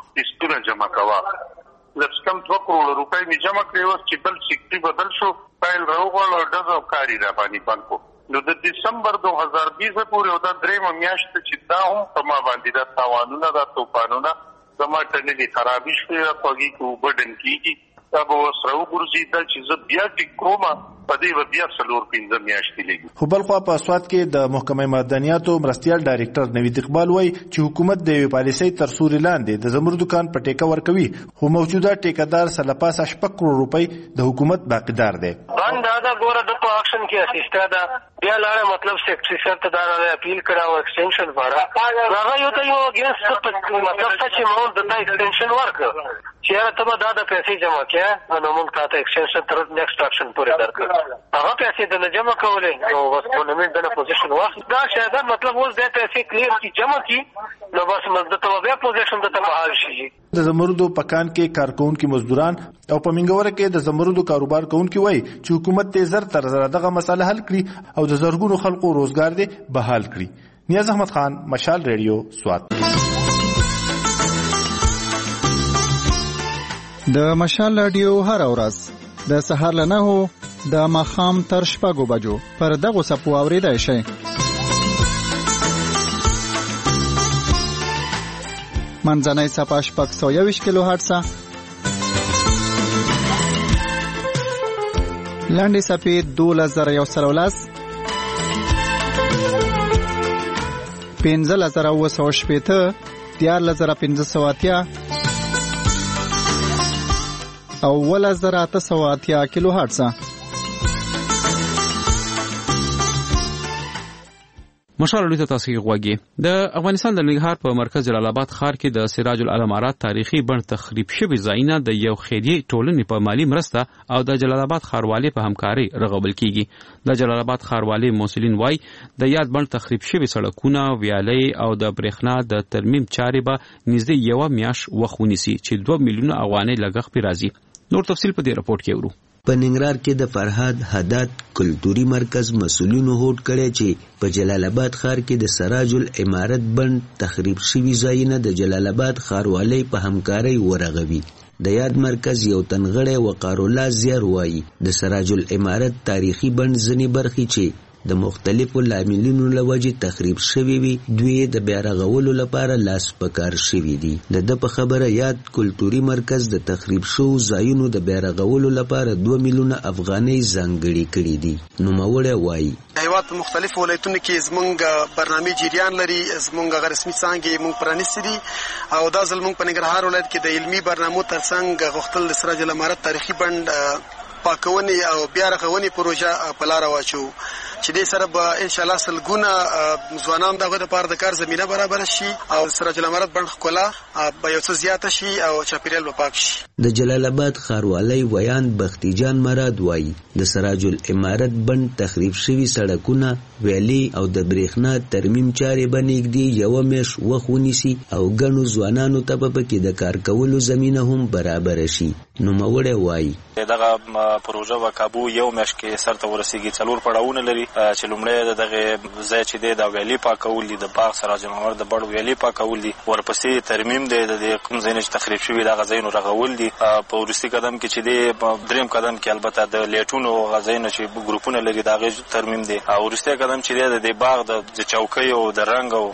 ټیسټونه جمع کوا. لږ کم 2 کروڑ روپۍ می جمع کړې و چې بل سیکټري بدل شو فایل راوغواړ او ډزو کاری را باندې بند کو. نو د دسمبر 2020 پورې دا 3 میاشت چې دا هم په ما باندې دا تاوانونه دا توپانونه زما ټنې خرابې شوې راځي کو بدن کیږي دا به سره وګورځي دا چې زه بیا ټیک کوم په دې بیا 4-5 میاشتې لګي. خو بل خو په سواد کې د محکمه معدنیاتو مرستيال ډایریکټر نوید اقبال وایي چې حکومت د یو پالیسۍ تر سوري لاندې د زمرد دکان په ټیکه ورکوي خو موجوده ټیکدار سره پاسه 8 کروڑ روپۍ د حکومت باقیدار دی. باندې دا ګوره د په اکشن کې اسیسټا دا بیا لاړه مطلب سیکټری سره ته دا اپیل کړه او ایکسټنشن وړه هغه یو ته یو اگینست مطلب چې مو د ایکسټنشن ورکړ چې ته دا د پیسې جمع کړه نو موږ ته ایکسټنشن تر نیکسټ اکشن پورې درکړو. هغه پیسې د جمع کولې نو بس ګورنمنت د پوزیشن واخلي دا شاید مطلب اوس د پیسې کلیر کی جمع کی نو بس مزد ته بیا پوزیشن د بحال شي. د زمردو پکان کې کارکونکو مزدوران او په منګوره کې د زمردو کاروبار کوونکو وایي چې حکومت ته زر تر زر دغه مسله حل کړي او د زرګونو خلکو روزګار دې بحال کړي. نیاز احمد خان، مشال ریډیو، سوات. د مشال ریډیو هر ورځ د سهار له 9 د ماښام تر 6 بجو پر دغه سپو اوریدای شي. منځنۍ صفحه 621 کیلو هرتز، لاندې صفحه 2113 15980 14580 او 1880 کیلو هرتز. مشال لوی تاسو غوږی د افغانستان د ننګرهار په مرکز جلال آباد ښار کې د سراج العلمارات تاریخي بڼ تخریب شوی ځایونه د یو خیریه ټولنې په مالی مرسته او د جلال آباد ښاروالۍ په همکاري رغول کیږي. د جلال آباد ښاروالۍ مسولین وای د یاد بڼ تخریب شوی سړکونه، ویالې او د برېښنا د ترمیم چارې به نږدې یو میاشت وخت ونیسي چې 2 میلیونه افغانۍ لګښت پرې راځي. نور تفصیل په دې رپورت کې ورو. په ننګرهار کې د فرهاد حداد کلتوري مرکز مسؤلینو هوډ کړی چې په جلال آباد ښار کې د سراج العمارت بند تخریب شوي ځایونه د جلال آباد ښاروالۍ په همکارۍ ورغوي. د یاد مرکز یو تنغړی وقار الله زیار وایي د سراج العمارت تاریخي بند ځینې برخې چې د مختلفو لاملونو له وجې تخریب شوي وي دوی د بیا رغولو لپاره لاس په کار شوي دي. د په خبره یاد کلتوري مرکز د تخریب شوو ځایونو د بیا رغولو لپاره 2 میلیونه افغانۍ ځانګړي کړي دي. نوموړی وایي هیواد په مختلفو ولایتونو کې زمونږ برنامې جریان لري، زمونږ رسمي څانګې مونږ پرانیستې دي او دا ځل مونږ په ننګرهار ولایت کې د علمي برنامو ترڅنګ غوښتل د سراج العمارت تاریخي بند پاکونې او بیا رغونې پروژه په لاره واچو چې دې سره به ان شاء الله سلګونه ځوانان دغه لپاره د کار زمينه برابر شي او سراج العمارت بند ښکلا به یو څه زیاته شي او چاپیریال به پاک شي. د جلال آباد ښاروالۍ ویان بختی جان مراد وایي د سراج العمارت بند تخریب شوي سړکونه، ویالې او د برېښنا ترمیم چارې به نږدې یو میاشت وخت ونیسي او ګڼو ځوانانو ته به پکې د کار کولو زمینه هم برابر شي. نوموړی وایي دغه پروژه وکابو یو میاشت کې سرته ورسیږي. 4 پړاوونه لري چې لومړی دغه ځای چې دی د ویالې پاکول دي، د باغ سراج العمارت د بړ ویالې پاکول دي، ورپسې ترمیم دی د کوم ځای چې تخریب شوي دغه ځایونه رغول دي. په وروستي قدم کې چې دی دریم قدم کې البته د لیټونو غځایونه چې ګروپونه لري د هغې ترمیم دی او وروستی قدم چې دی د باغ د چوکۍ او د رنګ او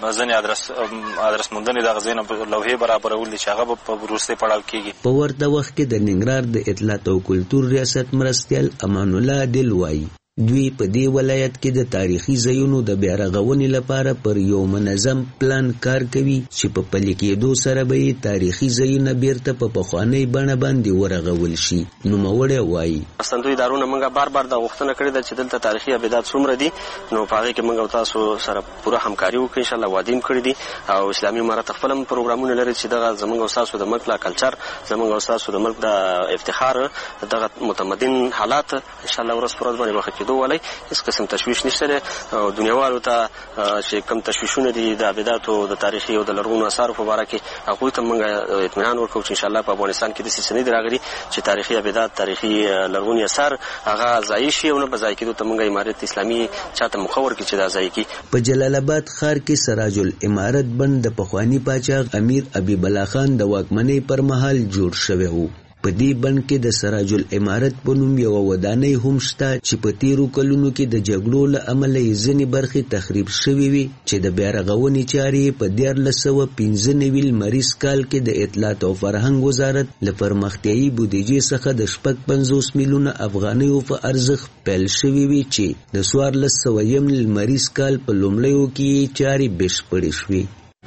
ځینې ادرس موندنې دغه ځایونه لوحې برابرول دي چې هغه به په وروستي پړاو کېږي. په ورته وخت کې د ننګرهار د اطلاعات او کلتور ریاست مرستیال امان الله دل وایي دوی په دې ولایت کې د تاریخي ځایونو د بیا رغونې لپاره پر یو منظم پلان کار کوي چې په پلي کېدو سره به یې تاریخي ځایونه بیرته په پخوانۍ بڼه باندې ورغول شي. نوموړی وایي مرستندوی ادارونه موږ بار بار دا غوښتنه کړې ده چې دلته تاریخي ابدات څومره دي نو په هغې کې موږ تاسو سره پوره همکاري وکړو. انشاءالله وعده هم کړي دي او اسلامي امارت خپل هم پروګرامونه لري چې دغه زموږ او ستاسو د ملک لا کلچر، زموږ او ستاسو د ملک د افتخار، دغه متمدن حالات انشاءالله ورځ پر ورځ باندې مخکې کېدو ولای هیڅ قسم تشویش نشته او دنیاوالو ته چې کم تشویشونه دي د بدعاتو د تاریخي او د لرغونو آثارو په اړه کې هغه ته موږ اطمینان ورکوو چې ان شاء الله په افغانستان کې د سیسنې راغلي چې تاریخي بدعات تاریخي لرغونی آثار هغه ځای شي او نه بځای کېدو ته موږ امارت اسلامي چاته مخور کې چې دا ځای کې په جلال آباد ښار کې سراج الامارت بند د پخوانی پاچا امیر حبیب الله خان د واکمنۍ پر مهال جوړ شوی و. په دې بند کې د سراج الامارت په نوم یو ودانۍ هم شته چې په تیرو کلونو کې د جګړو له امله یې ځینې برخې تخریب شوې وي چې د بیا رغونې چارې په 1495 لمریز کال کې د اطلاعات او فرهنګ وزارت له پرمختیایي بودیجې څخه د 55 میلیونه افغانیو په ارزښت پیل شوې وي چې د 1400 لمریز کال په لومړیو کې چارې بشپړې شوې.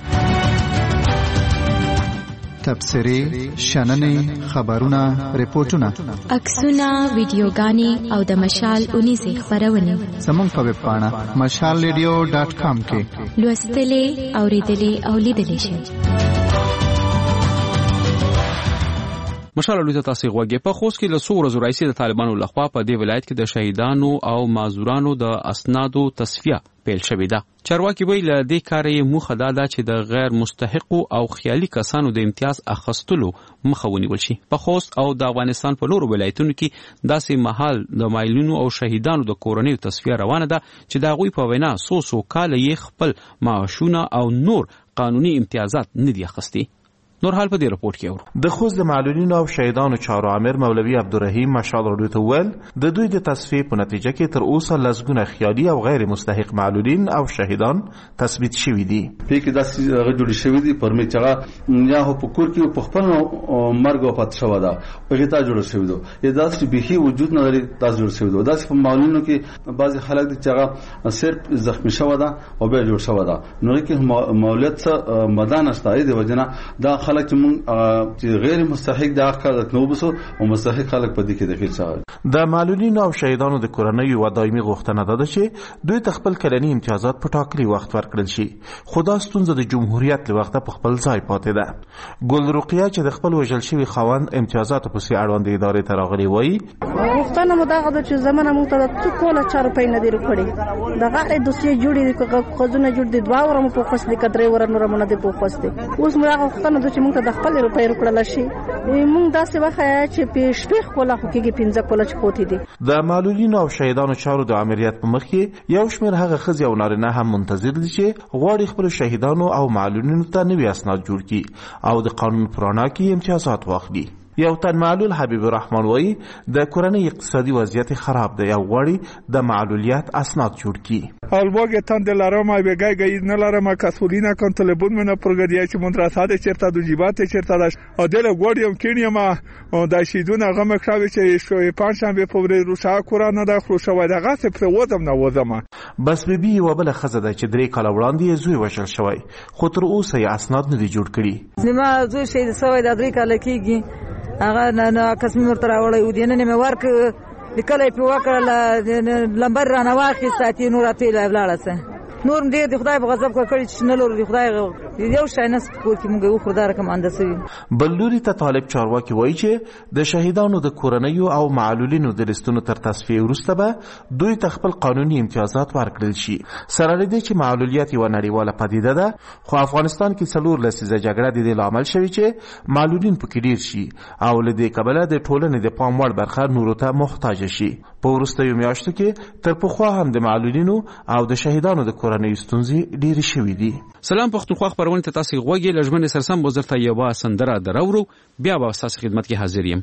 تبصرې، شننې، خبرونه، ریپورتونه، عکسونه، ویډیوګانې او د مشال اونیزې خپرونې زموږ په ویب پاڼه mashalradio.com کې لوستلې، اوریدلې او لیدلې شئ. مشال لوی تاسو غوږی په خوست کې له څو ورځې راځي د طالبانو لخوا په دې ولایت کې د شهیدانو او معذورانو د اسنادو تصفیه پیل شوې ده. چارواکي وایي له دې کارې موخه دا ده چې د غیر مستحقو او خیالي کسانو د امتیاز اخیستلو مخه ونیول شي. په خوست او د افغانستان په نورو ولایتونو کې داسې مهال د مایلونو او شهیدانو د کورنیو تصفیه روانه ده چې د هغوی په وینا څو کاله یې خپل معاشونه او نور قانوني امتیازات نه دي اخیستي. نور حال په دې رپورت کې اورو. د خوست د معلولینو او شهیدانو چارو امیر مولوي عبدالرحیم مشال راډیو ته ویل د دوی د تصفیې په نتیجه کې تر اوسه لسګونه خیالي او غیر مستحق معلولین او شهیدان تثبیت شوي دي. په کې داسې هغه جوړ شوي دي پرمې چې هغه یا په کور کې په خپل مرګ وفات شوی ده په کې تا جوړ شوی ده یا داسې بهي وجود نه لري تاسو جوړ شوی ده. داسې په معلولینو کې بعضي خلک دي چې هغه صرف زخمی شوی ده او به جوړ شوی ده نو کې مولویت څخه مدان است دی وجنه دا خلک چې غیر مستحق د حق نه وبسو او مستحق خلک په دې کې داخل شوی. د معلولینو او شهیدانو د کورنیو و دایمي غوښتنه ده چې دوی تخپل کلنی امتیازات په ټاکلي وخت ورکړل شي. خدا ستونزه د جمهوریت له وخته په خپل ځای پاتې ده. ګل رقیه چې د خپل وژل شوی خوند امتیازات په سي اړوند ادارې ته راغلي وایي غوښتنه مو دغه د چې زمونه موږ ته څو کوله 4 روپۍ نه دی ورکړي دغه دوسیه جوړې خزونه جوړ دي 2 ورم په خاص دي کترې ور نور مونږ دي په خاص دي اوس موږ غوښتنه د چې موږ ته خپل روپۍ ورکړل شي موږ داسې وخایا چې په شپږ کوله حقوقي 15 کوله چوتې دي. د معلولینو او شهیدانو چارو د امریت په مخ کې یو شمېر هغه ښځې او نارینه هم منتظر دي چې غواړي خپل شهیدانو او معلولینو ته نوي اسناد جوړ کړي او د قانون پرانا کې امتیازات واخلي. یو تن معلول حبیب الرحمن وایي د کورنۍ اقتصادي وضعیت خراب دی او غواړي د معلولیت اسناد جوړ کړي. البته تند لارم بگای گید نلارم کسولینا کن تلبون من پروگریا چې منترسات چرته د جیبات چرته داش ادل غوړیم کینیم د شیدون غم کراوي چې شوې پنځشنبه په ورځ روشا کورانه د خروشوي دغه څه په وځم نه وځم. بس بیبي و بل خزه ده چې 3 کال وړاندې زوی وشل شوی خو تر اوسه یې اسناد نه دي جوړ کړي. زما زوی شهید شوی د 3 کال کېږي هغه نه قسم ورته راوړی و دینه مې ورک لیکلې په وکړه لمبر را نواخي ساتي نور ته لاړه نور دې د خدای په غضب کړی چې نه لور د خدای یو شای نه کو چې موږ یو خدای رقم اندسوي. بلوري ته طالب چارواکي وایي چې د شهیدانو د کورنیو او معلولینو د لستونو تر تصفیه وروسته به دوی ته خپل قانوني امتیازات ورکړل شي. سره لدې چې معلولیت یو نړیواله پدیده ده خو افغانستان کې 4 لسیزه جګړه د دې عمل شوی چې معلولین پکې ډیر شي او لدې کبله د ټولنې د پام وړ برخه نورو ته محتاج شي. په وروستیو میاشتو کې تر پخوا هم د معلولینو او د شهیدانو د کورنۍ ستونزې ډېرې شوې دي. سلام پښتونخوا خبرونه ته تاسو غوږی لږمن سرسم وزرته یو سندره درورو بیا به تاسو خدمت کې حاضر یم.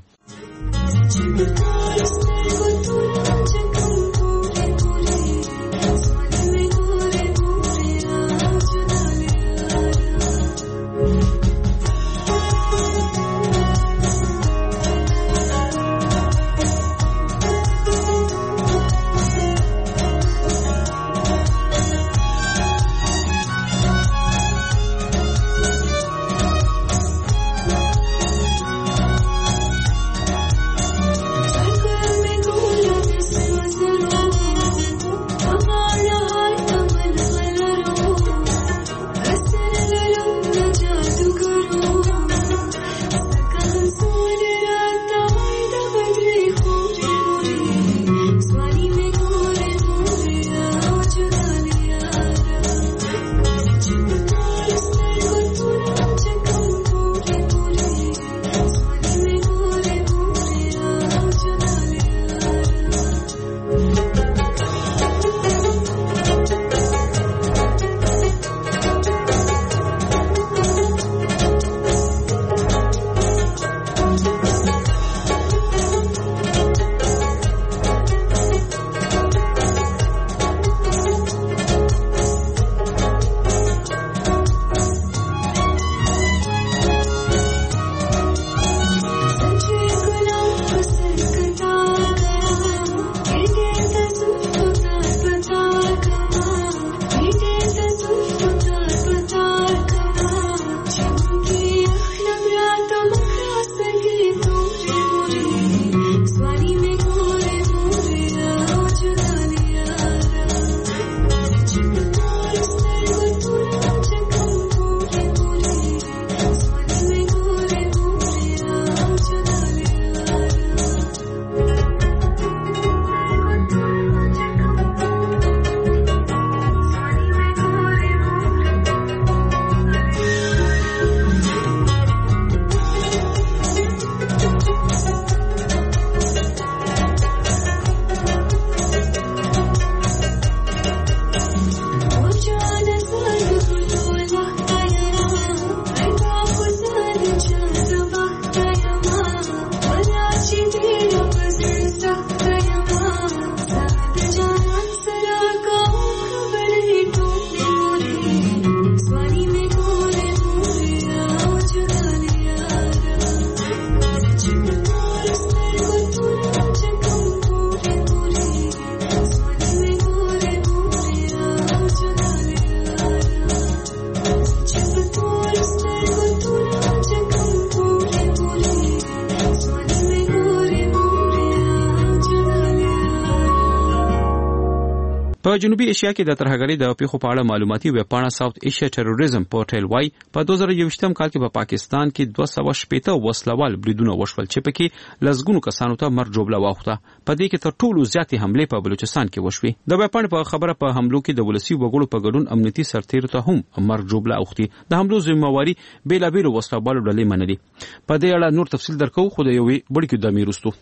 په جنوبي ایشیا کې د ترهګرۍ د پیښو په اړه معلوماتي ویبپاڼه ساوث ایشیا ټیرریزم پورټل وايي په 2020م کال کې په پاکستان کې 280 وسلوال بریدونه وشول چې پکې لزګونو کسانو ته مرګ جوړه واوخته. په دې کې تر ټولو زیاتې حملې په بلوچستان کې وشوي. د ویبپاڼې په خبره په حملو کې د ولسی وګړو په ګډون امنیتي سرتیرو ته هم مرګ جوړه اوختي. د حملو ذمہواری بیلابیلو وسلوالو ډلې منلي. په دې اړه نور تفصیل درکو خو د یوې بړکې د میرستو.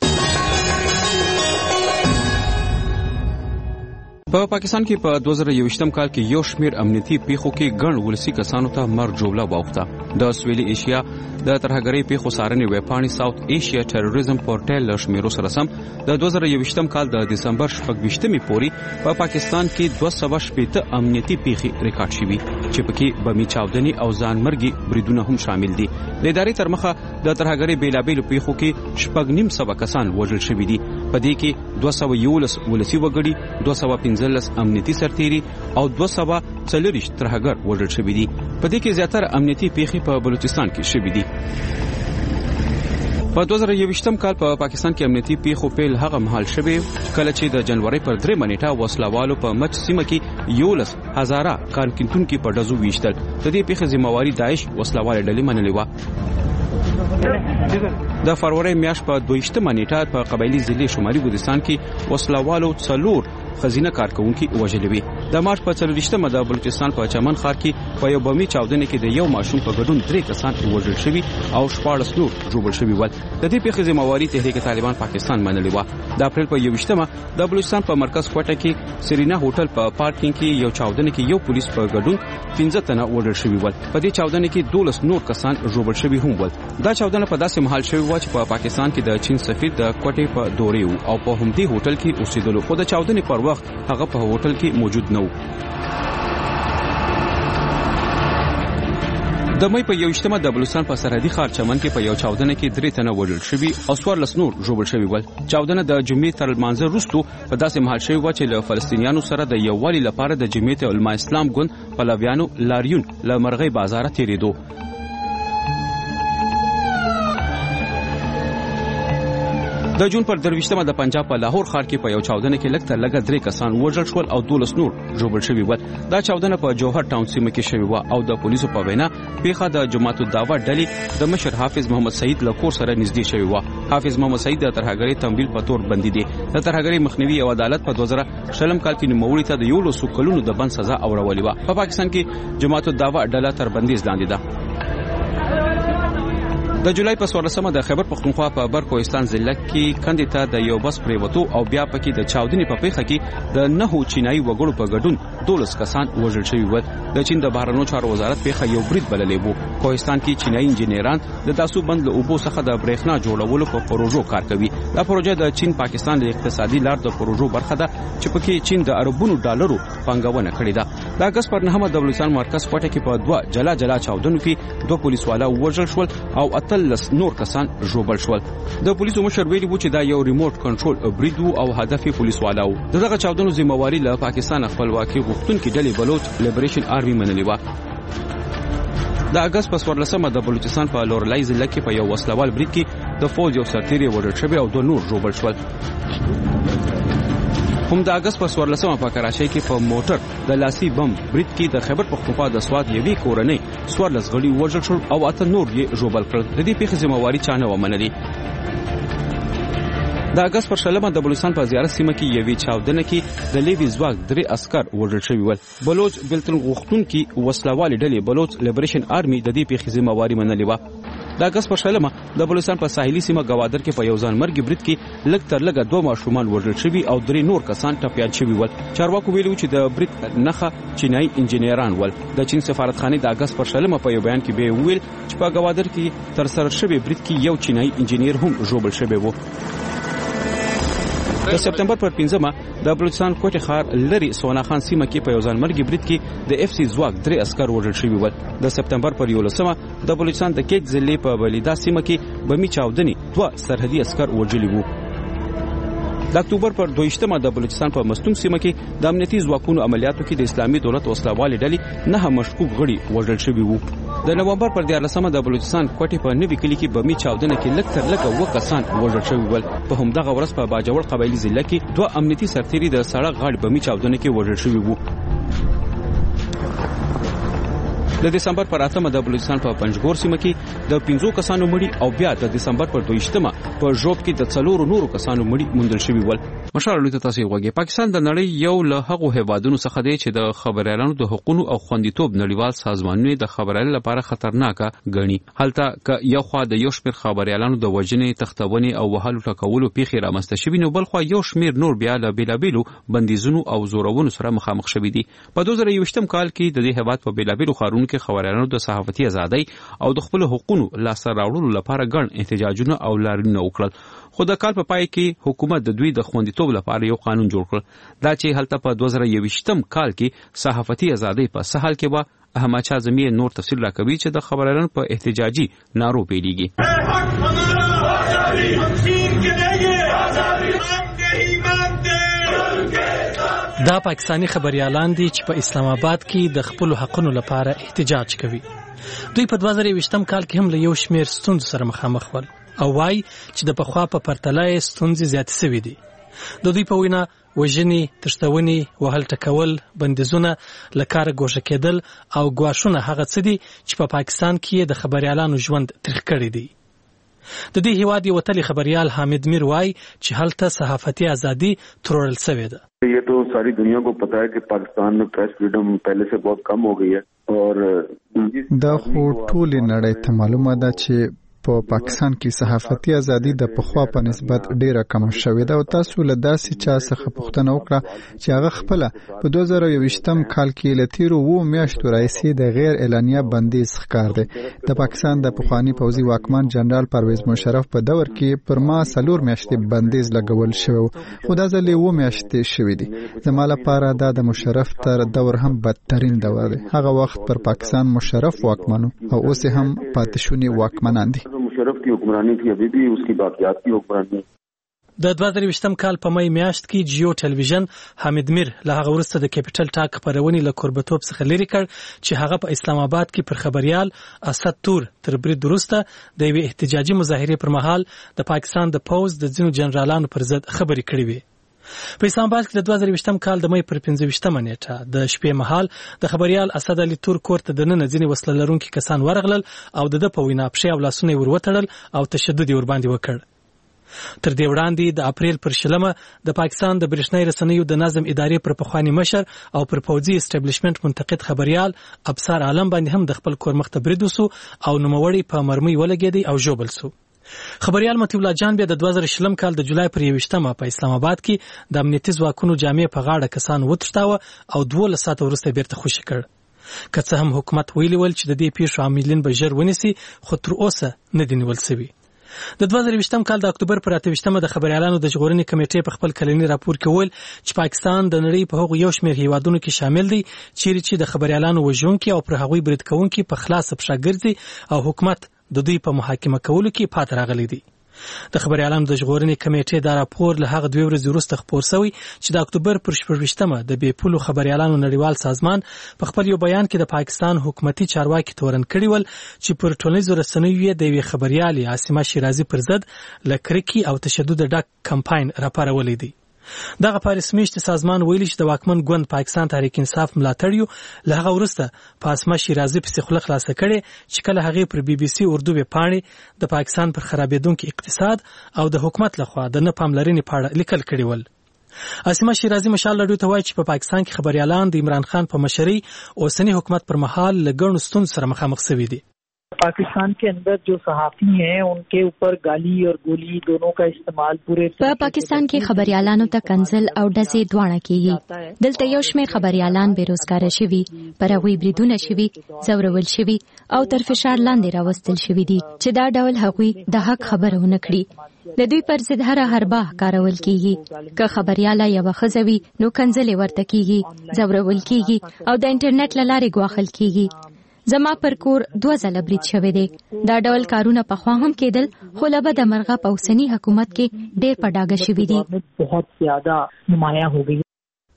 په پاکستان کې په 2020م کال کې یو شمیر امنیتي پیښو کې ګڼ ولسی کسانو ته مرګ جوړه واوخته. د سویلي ایشیا د ترهګرۍ پیښو څارنې ویبپاڼې ساوث ایشیا ټیرریزم پورټل له شمیرو سره سم د 2020م کال د دسمبر 28مې پورې په پاکستان کې 280 امنیتي پیښې ریکارډ شوي چې پکې بمي چاودنې او ځانمرګي بریدونه هم شامل دي. د ادارې تر مخه د ترهګرۍ بیلابیلو پیښو کې 9.5 کسان وژل شوي دي. په دې کې 211 ولسی وګړي، 215 امنیتي سرتیري او 240 ترهګر وژل شوي دي. په دې کې زیاتره امنیتي پیښې په بلوچستان کې شوي دي. په 2020م کال په پاکستان کې امنیتي پیښو پیل هغه مهال شوه کله چې د جنوري پر 3 نیټه وسلوالو په مچ سیمه کې 11,000 کارکونکو په ډزو ویشتل. د دې پیښې ذمہواری داعش وسلوال ډلې منلې و. د فروری میاشت په 22مه نیټه په قبایلی ضلع شمالي ګلستان کې وسلوالو 4 خزینه کارکونکو وژلې وي. د مارچ په 40مه د بلوچستان په چمن ښار کې په یو بمي چاودنې کې د یو ماشوم په ګډون 3 کسان وژل شوي او 14 نور ژوبل شوي ول. د دې پیښې ذمہواری تحریک طالبان پاکستان منلې و. د اپریل په 21مه د بلوچستان په مرکز کوټه کې سرینا هوټل په پارکینګ کې یو چاودنې کې یو پولیس په ګډون 15 تنه وژل شوي ول. په دې چاودنې کې 12 نور کسان ژوبل شوي هم ول. دا چاودنه په داسې محل شوی و چې په پاکستان کې د چین سفیر د کوټې په دورې او په همدې هوټل کې اوسېدلو. خو د چاودنې پر وخت هغه په هوټل کې موجود نه و. د مې په 21مه د بلوچستان په سرحدي ښار چمن کې په یو چاودنه کې 3 تنه وژل شوي او 14 نور ژوبل شوي ول. چاودنه د جمعې تر لمانځه وروسته په داسې محل شوی و چې له فلسطینیانو سره د یووالي لپاره د جمعیت علما اسلام ګوند پلویانو لاریون له مرغۍ بازار تیریدو. د جون پر 23مه د پنجاب په لاهور ښار کې په یو چاودنه کې لږ تر لږه 3 کسان وژل شول او 12 نور ژوبل شوي ول. دا چاودنه په جوهر ټاون سیمه کې شوی و او د پولیسو په وینا پیښه د جماعت الدعوه ډلې د مشر حافظ محمد سعید له کور سره نږدې شوی و. حافظ محمد سعید د ترهګرۍ تمویل په تور بندي دي. د ترهګرۍ مخنیوي او عدالت په 2000 کال کې نوموړي ته د 100 کلونو د بند سزا اورولې و. په پاکستان کې جماعت الدعوه ډله تر بندیز لاندې ده. د جولای په 14مه د خیبر پختونخوا په برکوهستان ضلع کې کندې ته د یو بس پریوتو او بیا پکې د چاودنې په پیښه کې د 9 چینایي وګړو په ګډون 12 کسان وژل شوي ول. د چین د بهرنیو چارو وزارت پیښه یو برید بللې وو. کوهستان کې چینایي انجینران د تاسو بند له اوبو څخه د برېښنا جوړولو په پروژو کار کوي. دا پروژه د چین پاکستان له اقتصادي لار د پروژو برخه ده چې پکې چین د اربونو ډالرو پانګونه کړې ده. د اگست پر 9مه د بلوچستان مرکز کوټه کې په 2 جلا چاودنو کې 2 پولیسوالا وژل شول او 18 نور کسان ژوبل شول. د پولیسو مشر ویلي وو چې دا یو ریموټ کنټرول برید وو او هدف یې پولیسوالا وو. دغه چاودنو ذمہواری له پاکستان خپلواکي غوښتونکي ډلې بلوچ لیبریشن آرمي منلې و. د اگست په 14مه د بلوچستان په لورلای ضلع کې په یو وسلوال برید کې د فوج یو سرتیری وژل شوی او 2 نور ژوبل شول. هم د اگست په 14مه په کراچۍ کې په موټر د لاسي بم برید کې د خیبر پختونخوا د سواد یوې کورنۍ 14 غړي وژل شول او 8 نور یې ژوبل کړل. د دې پیښې ذمہواری چا نه ومنلې. د اگست پر 16مه د بلوچستان په زیارت سیمه کې یوې چاودنه کې د لیوی ځواک 3 عسكر وژل شوي ول. بلوچ بلتن غوښتونکي وسلوال ډلې بلوچ لیبریشن آرمي د دې پیښې ذمہواری منلې و. د اگست پر 16مه د بلوچستان په ساحلي سیمه گوادر کې په یو ځانمرګي برید کې لږ تر لږه 2 ماشومان وژل شوي او 3 نور کسان ټپيان شوي ول. چارواکو ویلي چې د برید نخه چینایي انجینران ول. د چین سفارتخانه د اگست پر 16مه په یو بیان کې به ویل چې په گوادر کې تر سره شوی برید کې یو چینایي انجینر هم ژوبل شوی و. د سپتمبر پر 15مه د بلوچستان کوټه ښار لري سونا خان سیمه کې په یو ځانمرګي برید کې د اف سی ځواک 3 عسكر وژل شوي ول. د سپتمبر پر 11مه د بلوچستان د کیک ضلع په بلیدا سیمه کې بمي چاودنې 2 سرحدي عسكر وژلي وو. د اکتوبر پر 22مه د بلوچستان په مستونګ سیمه کې د امنیتي ځواکونو عملیاتو کې د اسلامي دولت وسلوال ډلې 9 مشکوک غړي وژل شوي وو. د نومبر پر 14مه د بلوچستان کوټي په نوي کلی کې بمي چاودنه کې لږ تر لږه 2 کسان وژل شوي ول. په همدغه ورځ په باجوړ قبایلی ضلع کې 2 امنیتي سرتیري د سړک غاړې بمي چاودنه کې وژل شوي وو. د دسمبر پر 8مه د بلوچستان په پنجګور سیمه کې د 15 کسانو مړي او بیا د دسمبر پر 22مه په ژوب کې د 4 نورو کسانو مړي موندل شوي ول. مشال لوی تاسو وګورئ، پاکستان د نړۍ یو له هغو هیوادونو څخه دی چې د خبريالانو د حقوقو او خوندیتوب نړیوال سازمانونه د خبريالۍ لپاره خطرناکه ګڼي. هلته ک یو خوا د یو شمېر خبريالانو د وژنې، تختونې او وهلو ټکولو پیښې رامنځته شوي، نو بل خوا یو شمېر نور بیا له بیلابیلو بندیزونو او زورونو سره مخامخ شوي دي. په 2021م کال کې د دې هیواد په بیلابیلو ښارونو کې خبريالانو د صحافتي ازادۍ او د خپل حقوقو لاسته راوړلو لپاره ګڼ احتجاجونه او لاریونونه وکړل. خو د کال په پای کې حکومت د دوی د خوندیتوب لپاره یو قانون جوړ کړ، دا چې هلته په 2021م کال کې صحافتي ازادۍ په سهال کې به احمد شاه زمي نور تفصیل راکوي چې د خبريالانو په احتجاجي نارو پیلېږي. دا پاکستانی خبريالان دي چې په اسلام آباد کې د خپل حقوقو لپاره احتجاج کوي. دوی په 2021م کال کې هم له یو شمېر ستونزو سره مخامخ ول او وايي چې د پخوا په پرتله ستونزې زیاتې شوې دي. د دوی په وینا وژنې، تښتونې، وهل ټکول، بندیزونه، له کاره ګوښه کېدل او ګواښونه هغه څه دي چې په پاکستان کې د خبريالانو ژوند تریخ کړی دی. د دې هیواد یو وتلی خبريال حامد میر وای چې هلته صحافتي ازادي ترورل شوې ده. ये तो सारी दुनिया को पता है कि पाकिस्तान में प्रेस फ्रीडम पहले से बहुत कम हो गई है और دا خو ټول نړۍ ته معلومه ده چې په پاکستان کې صحافتي ازادي د پخوا په نسبت ډیره کم شوې ده او تاسو له داسې چا څخه پوښتنه وکړه چې هغه خپل په 2021م کال کې له تیرو 2 میاشتو راځي د غیر اعلانیه بندیز ښکار دی. د پاکستان د پخوانی پوځي واکمن جنرال پرویز مشرف په دور کې پر ما 4 میاشتې بندیز لګول شو، خو دا ځل 2 میاشتې شوې دي. زما لپاره دا د مشرف تر دور هم بدترین دور دی. هغه وخت پر پاکستان مشرف واکمنو او اوس هم پاتشونی واکمنان دي. مشرف کی حکمرانی تھی، ابھی بھی اس کی باقیات کی حکمرانی. د 2020م کال په مې میاشت کې جیو ټلویزیون حامد میر له هغه وروسته د کیپټل ټاک خبرونې له کوربتوب څخه لري کړ چې هغه په اسلام آباد کې پر خبريال اسد تور تر برید وروسته د یوې احتجاجي مظاهرې پر مهال د پاکستان د پوز د ځینو جنرالانو پر ضد خبرې کړې وې. په اسلام آباد کې د 2020م کال د مې پر 15مه نیټه د شپې مهال د خبريال اسد علي تور کور ته د نن ځینې وسله لرونکي کسان ورغلل او د په وینا پښې او لاسونه وروتړل او تشدد ور باندې وکړ. تر دې وړاندې د اپریل پر 20 د پاکستان د برېښنايي رسنیو د نظم ادارې پر پخوانی مشر او پر پوځي اسټابلیشمنت منتقد خبريال ابصار عالم باندې هم د خپل کور مخ ته برید وسو او نوموړی په مرمۍ ولګېدی او ژوبل سو. خبريال مطیع الله جان بیا د 2020 کال د جولای پر 21مه په اسلام آباد کې د امنیتي ځواکونو جامې په غاړه کسان وتښتاوه او 12 ساعته وروسته بیرته خوشي کړ. که څه هم حکومت ویلي ول چې د دې پیښو عاملین به ژر ونیسي، خو تر اوسه نه دي نیول شوي. د 2020م کال د اکتوبر پر 28مه د خبريالانو د ژغورنې کمیټې په خپل کلنی راپور کې ویل چې پاکستان د نړۍ په هغو یو شمېر هیوادونو کې شامل دی چې د خبريالانو وژونکي او پر هغوی برید کوونکي په خلاص پښه ګرځي او حکومت د دوی په محاکمه کولو کې پاتې راغلی دی. د خبريالانو د ژغورنې کمیټې دا راپور له هغه 2 ورځې وروسته خپور شوی چې د اکتوبر پر 28مه د بې پولو خبريالانو نړیوال سازمان په خپل یو بیان کې د پاکستان حکومتي چارواکي تورن کړي ول چې پر ټولنیزو رسنیو د یوې خبريالې عاصمه شیرازي پر ضد لکرکی او تشدد ډک کمپاین راپارولې دي. دغه پاریس میشت سازمان ویلي چې د واکمن ګوند پاکستان تحریک انصاف ملاتړیو له هغه وروسته په اسمه شیرازي پسې خوله خلاصه کړې چې کله هغې پر BBC اردو ویبپاڼې د پاکستان پر خرابېدونکي اقتصاد او د حکومت لخوا د نه پاملرنې په اړه لیکل کړي ول. اسمه شیرازي مشال لډو ته وایي چې په پاکستان کې خبريالان د عمران خان په مشرۍ اوسنی حکومت پر مهال له ګڼو ستونزو سره مخامخ شوي دي. पाकिस्तान के अंदर जो सहाफी हैं उनके ऊपर गाली और गोली दोनों का इस्तेमाल पूरे په پاکستان کې خبريالانو ته کنزل او ډزې دواړه کیږي. دلته یو شمېر خبريالان بیروزګار شوي، پر هغوی بریدونه شوي، زورول شوي او تر فشار لاندې راوستل شوي دي چې دا ډول هغوی د حق خبره ونه کړي. د دوی پر ضد هر حربه کارول کیږي. که خبرياله یو خزوي نو کنزلې ورته کیږي، زورول کیږي او د انټرنیټ له لارې غواخل کیږي. زما پر کور 2 ځله برید شوی دی. دا ډول کارونه پخوا هم کېدل، خو له بده مرغه په اوسني حکومت کې ډېر په ډاګه شوي دي.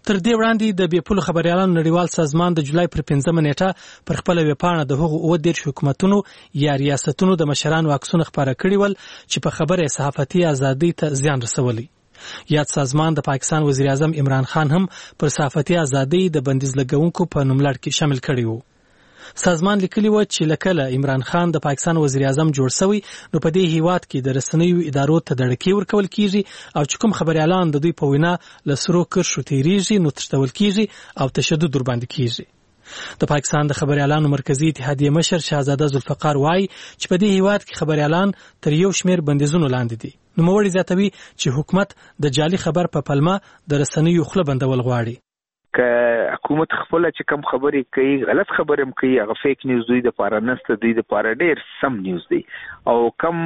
تر دې وړاندې د بې پولو خبريالانو نړیوال سازمان د جولای پر 5 نیټه پر خپل ویبپاڼه د هغو 30 حکومتونو یا ریاستونو د مشرانو عکسونه خپاره کړي ول چې په خبره صحافتي ازادي ته زیان رسولي. یاد سازمان د پاکستان وزیر اعظم عمران خان هم پر صحافتي ازادي د بندیز لګونکو په نوملړ کې شامل کړي وو. سازمان لیکلی و چې لکه عمران خان د پاکستان وزیر اعظم جوړ شوی نو په دې هیواد کې د رسنیو ادارو ته دړکی ورکول کیږي او چې کوم خبريالان د دوی په وینا لسرو کرشو تیریږي نو تشتول کیږي او تشدد ور باندې کیږي. د پاکستان د خبريالانو مرکزی اتحادیه مشر شهزاده ذوالفقار وایي چې په دې هیواد کې خبريالان تر یو شمیر بندیزونو لاندې دي. نو موړي زیاتوي چې حکومت د جعلي خبر په پلمه د رسنیو خله بندول غواړي. که حکومت خپل چې کم خبرې کوي غلط خبرې هم کوي هغه فیک نیوز دوی د پاره نسته دوی د پاره ډیر سم نیوز دی او کم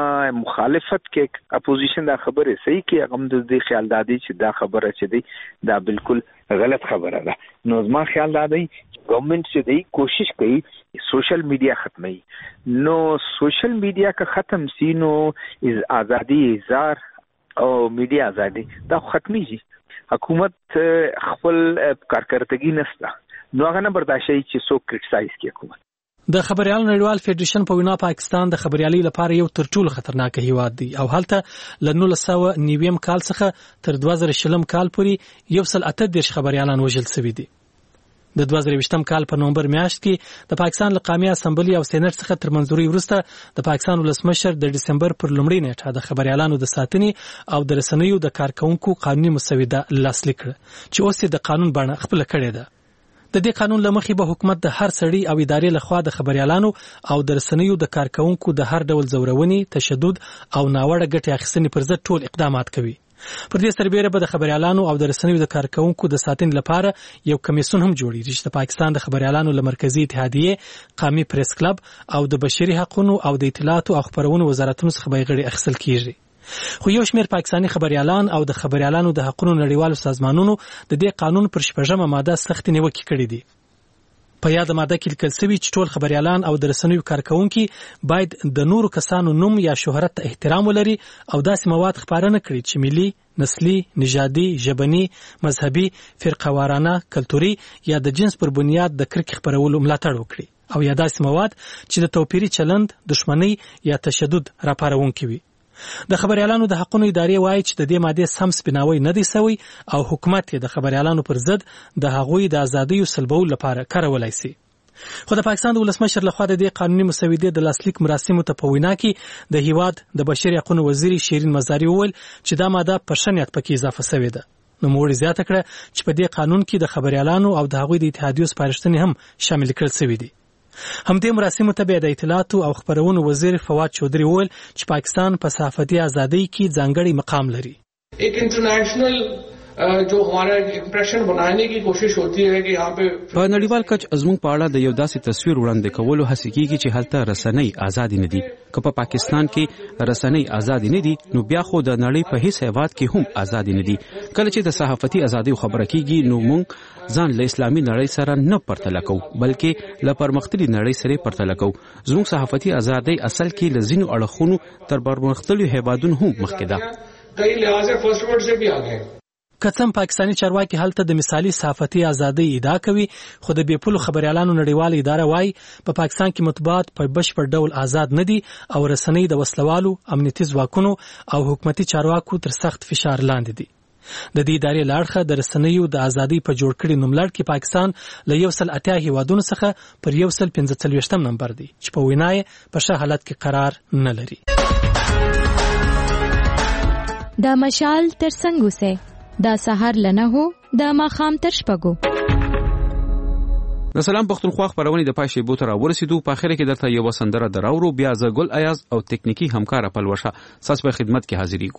مخالفت کې اپوزیشن دا خبره صحیح کې هغه د دې خیال دادی چې دا خبره چې دی دا بالکل غلط خبره ده. نو زما خیال دادی گورنمنت چې دی کوشش کوي سوشل میډیا ختمي. نو سوشل میډیا که ختم سي نو ازادي اظهار او میډیا ازادي دا ختميږي. حکومت خپل کارکړتګي نسته نو هغه نه برداشتي چې څوک کریټیسایز کوي حکومت. د خبريالانو نړیوال فدریشن په وینا پاکستان د خبريالۍ لپاره یو تر ټولو خطرناک هیواد دی او هلته ل 1990 کال څخه تر 2020 کال پورې 138 خبريالان وژل شوي دي. د 2020 کال په نومبر میاشت کې د پاکستان قومي اسمبلی او سېنات څخه تر منځوري وروسته د پاکستان ولسمشر د دسمبر پر لومړۍ نیټه د خبريالانو د ساتنې او د رسنیو د کارکونکو قانوني مسوده لاسلیک کړ چې اوس د قانون بڼه خپل کړې ده. د دې قانون لمخې به حکومت د هر سړي او ادارې لخوا د خبريالانو او د رسنیو د کارکونکو د هر ډول زورونې، تشدد او ناوړه ګټې اخیستنې پر ضد ټول اقدامات کوي. پر دې سربېره به د خبريالانو او د رسنیو د کارکونکو د ساتنې لپاره یو کمیسیون هم جوړیږي چې د پاکستان د خبريالانو له مرکزی اتحادیه، قومي پریس کلب او د بشري حقوقو او د اطلاعات او خبرونو وزارتونو څخه به غړي اخیستل کیږي. خو یو شمېر پاکستاني خبريالان او د خبريالانو د حقوقو نړیوالو سازمانونو د دې قانون پر 6مه ماده سخت نیوکه کړې دي. په یاد ماده کې لیکل شوی چې ټول خبريالان او د رسنیو کارکونکي باید د نورو کسانو نوم یا شهرت ته احترام ولري او داسې مواد خپاره نه کړي چې ملي، نسلي، نژادي، ژبني، مذهبي، فرقه‌وارانه، کلتوري یا د جنس پر بنیاد د کرکې خپرولو ملاتړ وکړي او یا داسې مواد چې د توپیري چلند، دښمنۍ یا تشدد راپارونکي وي. د خبريالانو د حقوقو ادارې وایي چې د دې ماده سم سپیناوی نه دی سوی او حکومت د خبريالانو پر ضد د هغوی د ازادۍ سلبولو لپاره کارولای شي. خو د پاکستان د ولسمشر لخوا د دې قانوني مسودې د لاسلیک مراسمو ته په وینا کې د هیواد د بشري حقوقو وزیر شیرین مزاری وویل چې دا ماده په شنیت پکې اضافه شوې ده. نو موږ زیاته کړه چې په دې قانون کې د خبريالانو او د هغوی د اتحادیو سپارښتنې هم شامل کړل شوې دي. همدې مراسمو ته د اطلاعات او خبرونو وزیر فواد چودري وویل چې پاکستان په صحافتي ازادۍ کې ځانګړی مقام لري. एक इंटरनेशनल जो हमारा इंप्रेशन बनाने की कोशिश होती है कि यहाँ पे په نړیوال کچ زموږ په اړه د یو داسې تصویر وړاندې کولو هڅه کیږي چې هلته رسنۍ ازادي نه دي. که په پاکستان کې رسنۍ ازادي نه دي نو بیا خو د نړۍ په هیڅ هیواد کې هم ازادي نه دي. کله چې د صحافتي ازادي خبره کیږي نو موږ ځان له اسلامي نړۍ سره نه پرتله کوو بلکې له پرمختللي نړۍ سره پرتله کوو. زموږ صحافتي ازادي اصل کې لزینو اړخونو تر پرمختللي هیوادونو هم مخکې ده. कई लिहाज से फर्स्ट वर्ल्ड से भी आगे کڅم پاکستانی چارواکي هلته د مثالی صحافتي ازادۍ ادعا کوي خو د بې پولو خبريالانو نړیواله اداره وایي په پاکستان کې مطبوعات په بشپړ ډول آزاد نه دي او رسنۍ د وسلوالو، امنیتي ځواکونو او حکومتي چارواکو تر سخت فشار لاندې دي. د دې ادارې لاړخه د رسنیو د ازادۍ په جوړ کړي نوملړ کې پاکستان له 180 هیوادونو څخه پر 145 نمبر دی چې په وینای په ښه حالت کې قرار نه لري. دا مشال تر څنګه سه دا سحر لنه هو دا ماخام تر شپګو. د سلام پښتونخوا خبرونه د پای شیبو تر ورسېدو په اخر کې درته یو سندره دراورو بیا ز ګل ایاز او تکنیکی همکار پلوشه ساس په خدمت کې حاضرېږو.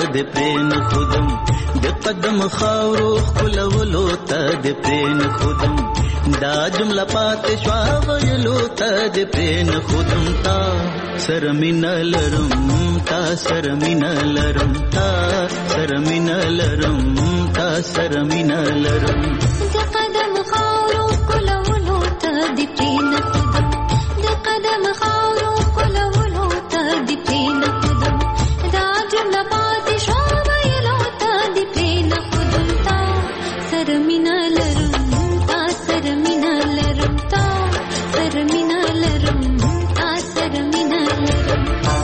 د پرین خودم د قدم خاورو خلولو ته د پرین خودم دا جمله پاتې شوا ویلو ته د پرین خودم تا سره مینا لرم تا سره مینا لرم تا سره مینا لرم تا سره مینا لرم د قدم خاورو خلولو ته د پرین خودم د قدم خاورو خلولو ته د پرین خودم دا جمله پاتې شوا ویلو ته د پرین خودم تا سره مینا لرم تا سره مینا لرم تا سره مینا لرم تا سره مینا لرم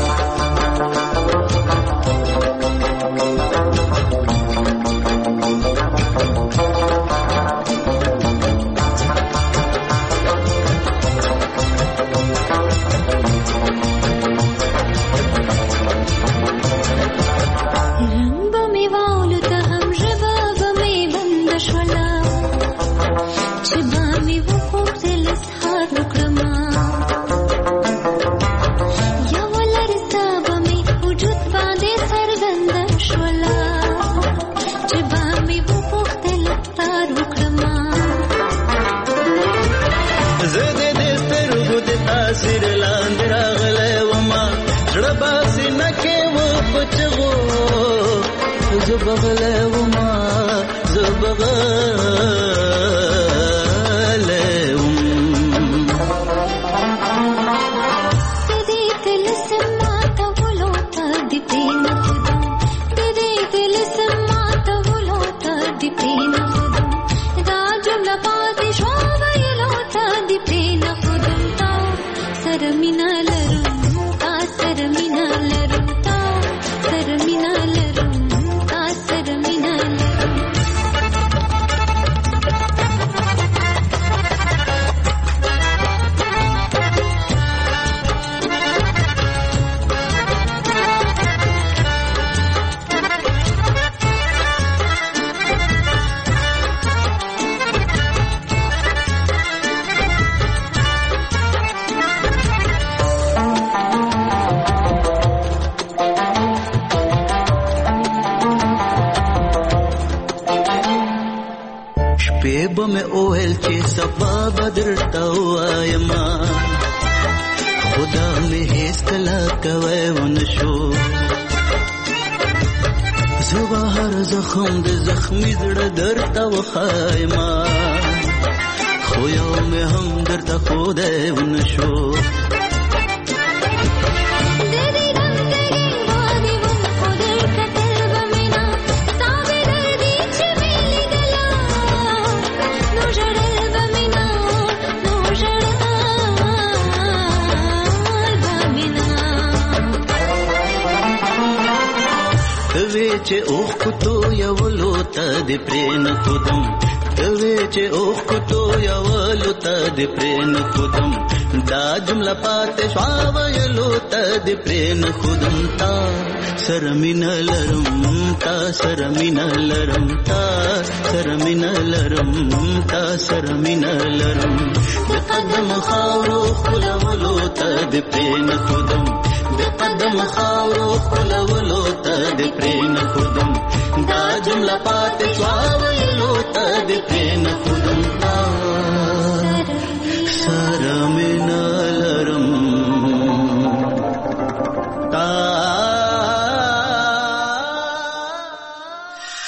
چې اوخ کوتو یولو ته د پرین خودم دوی چې اوخ کوتو یولو ته د پرین خودم دا جمله پاتې شوا ویلو ته د پرین خودم تا سره مینا لرم تا سره مینا لرم تا سره مینا لرم تا سره مینا لرم د قدم خاورو خلولو ته د پرین خودم د قدم خاورو خلولو ته د پرین خودم دا جمله پاتې شوا ویلو ته د پرین خودم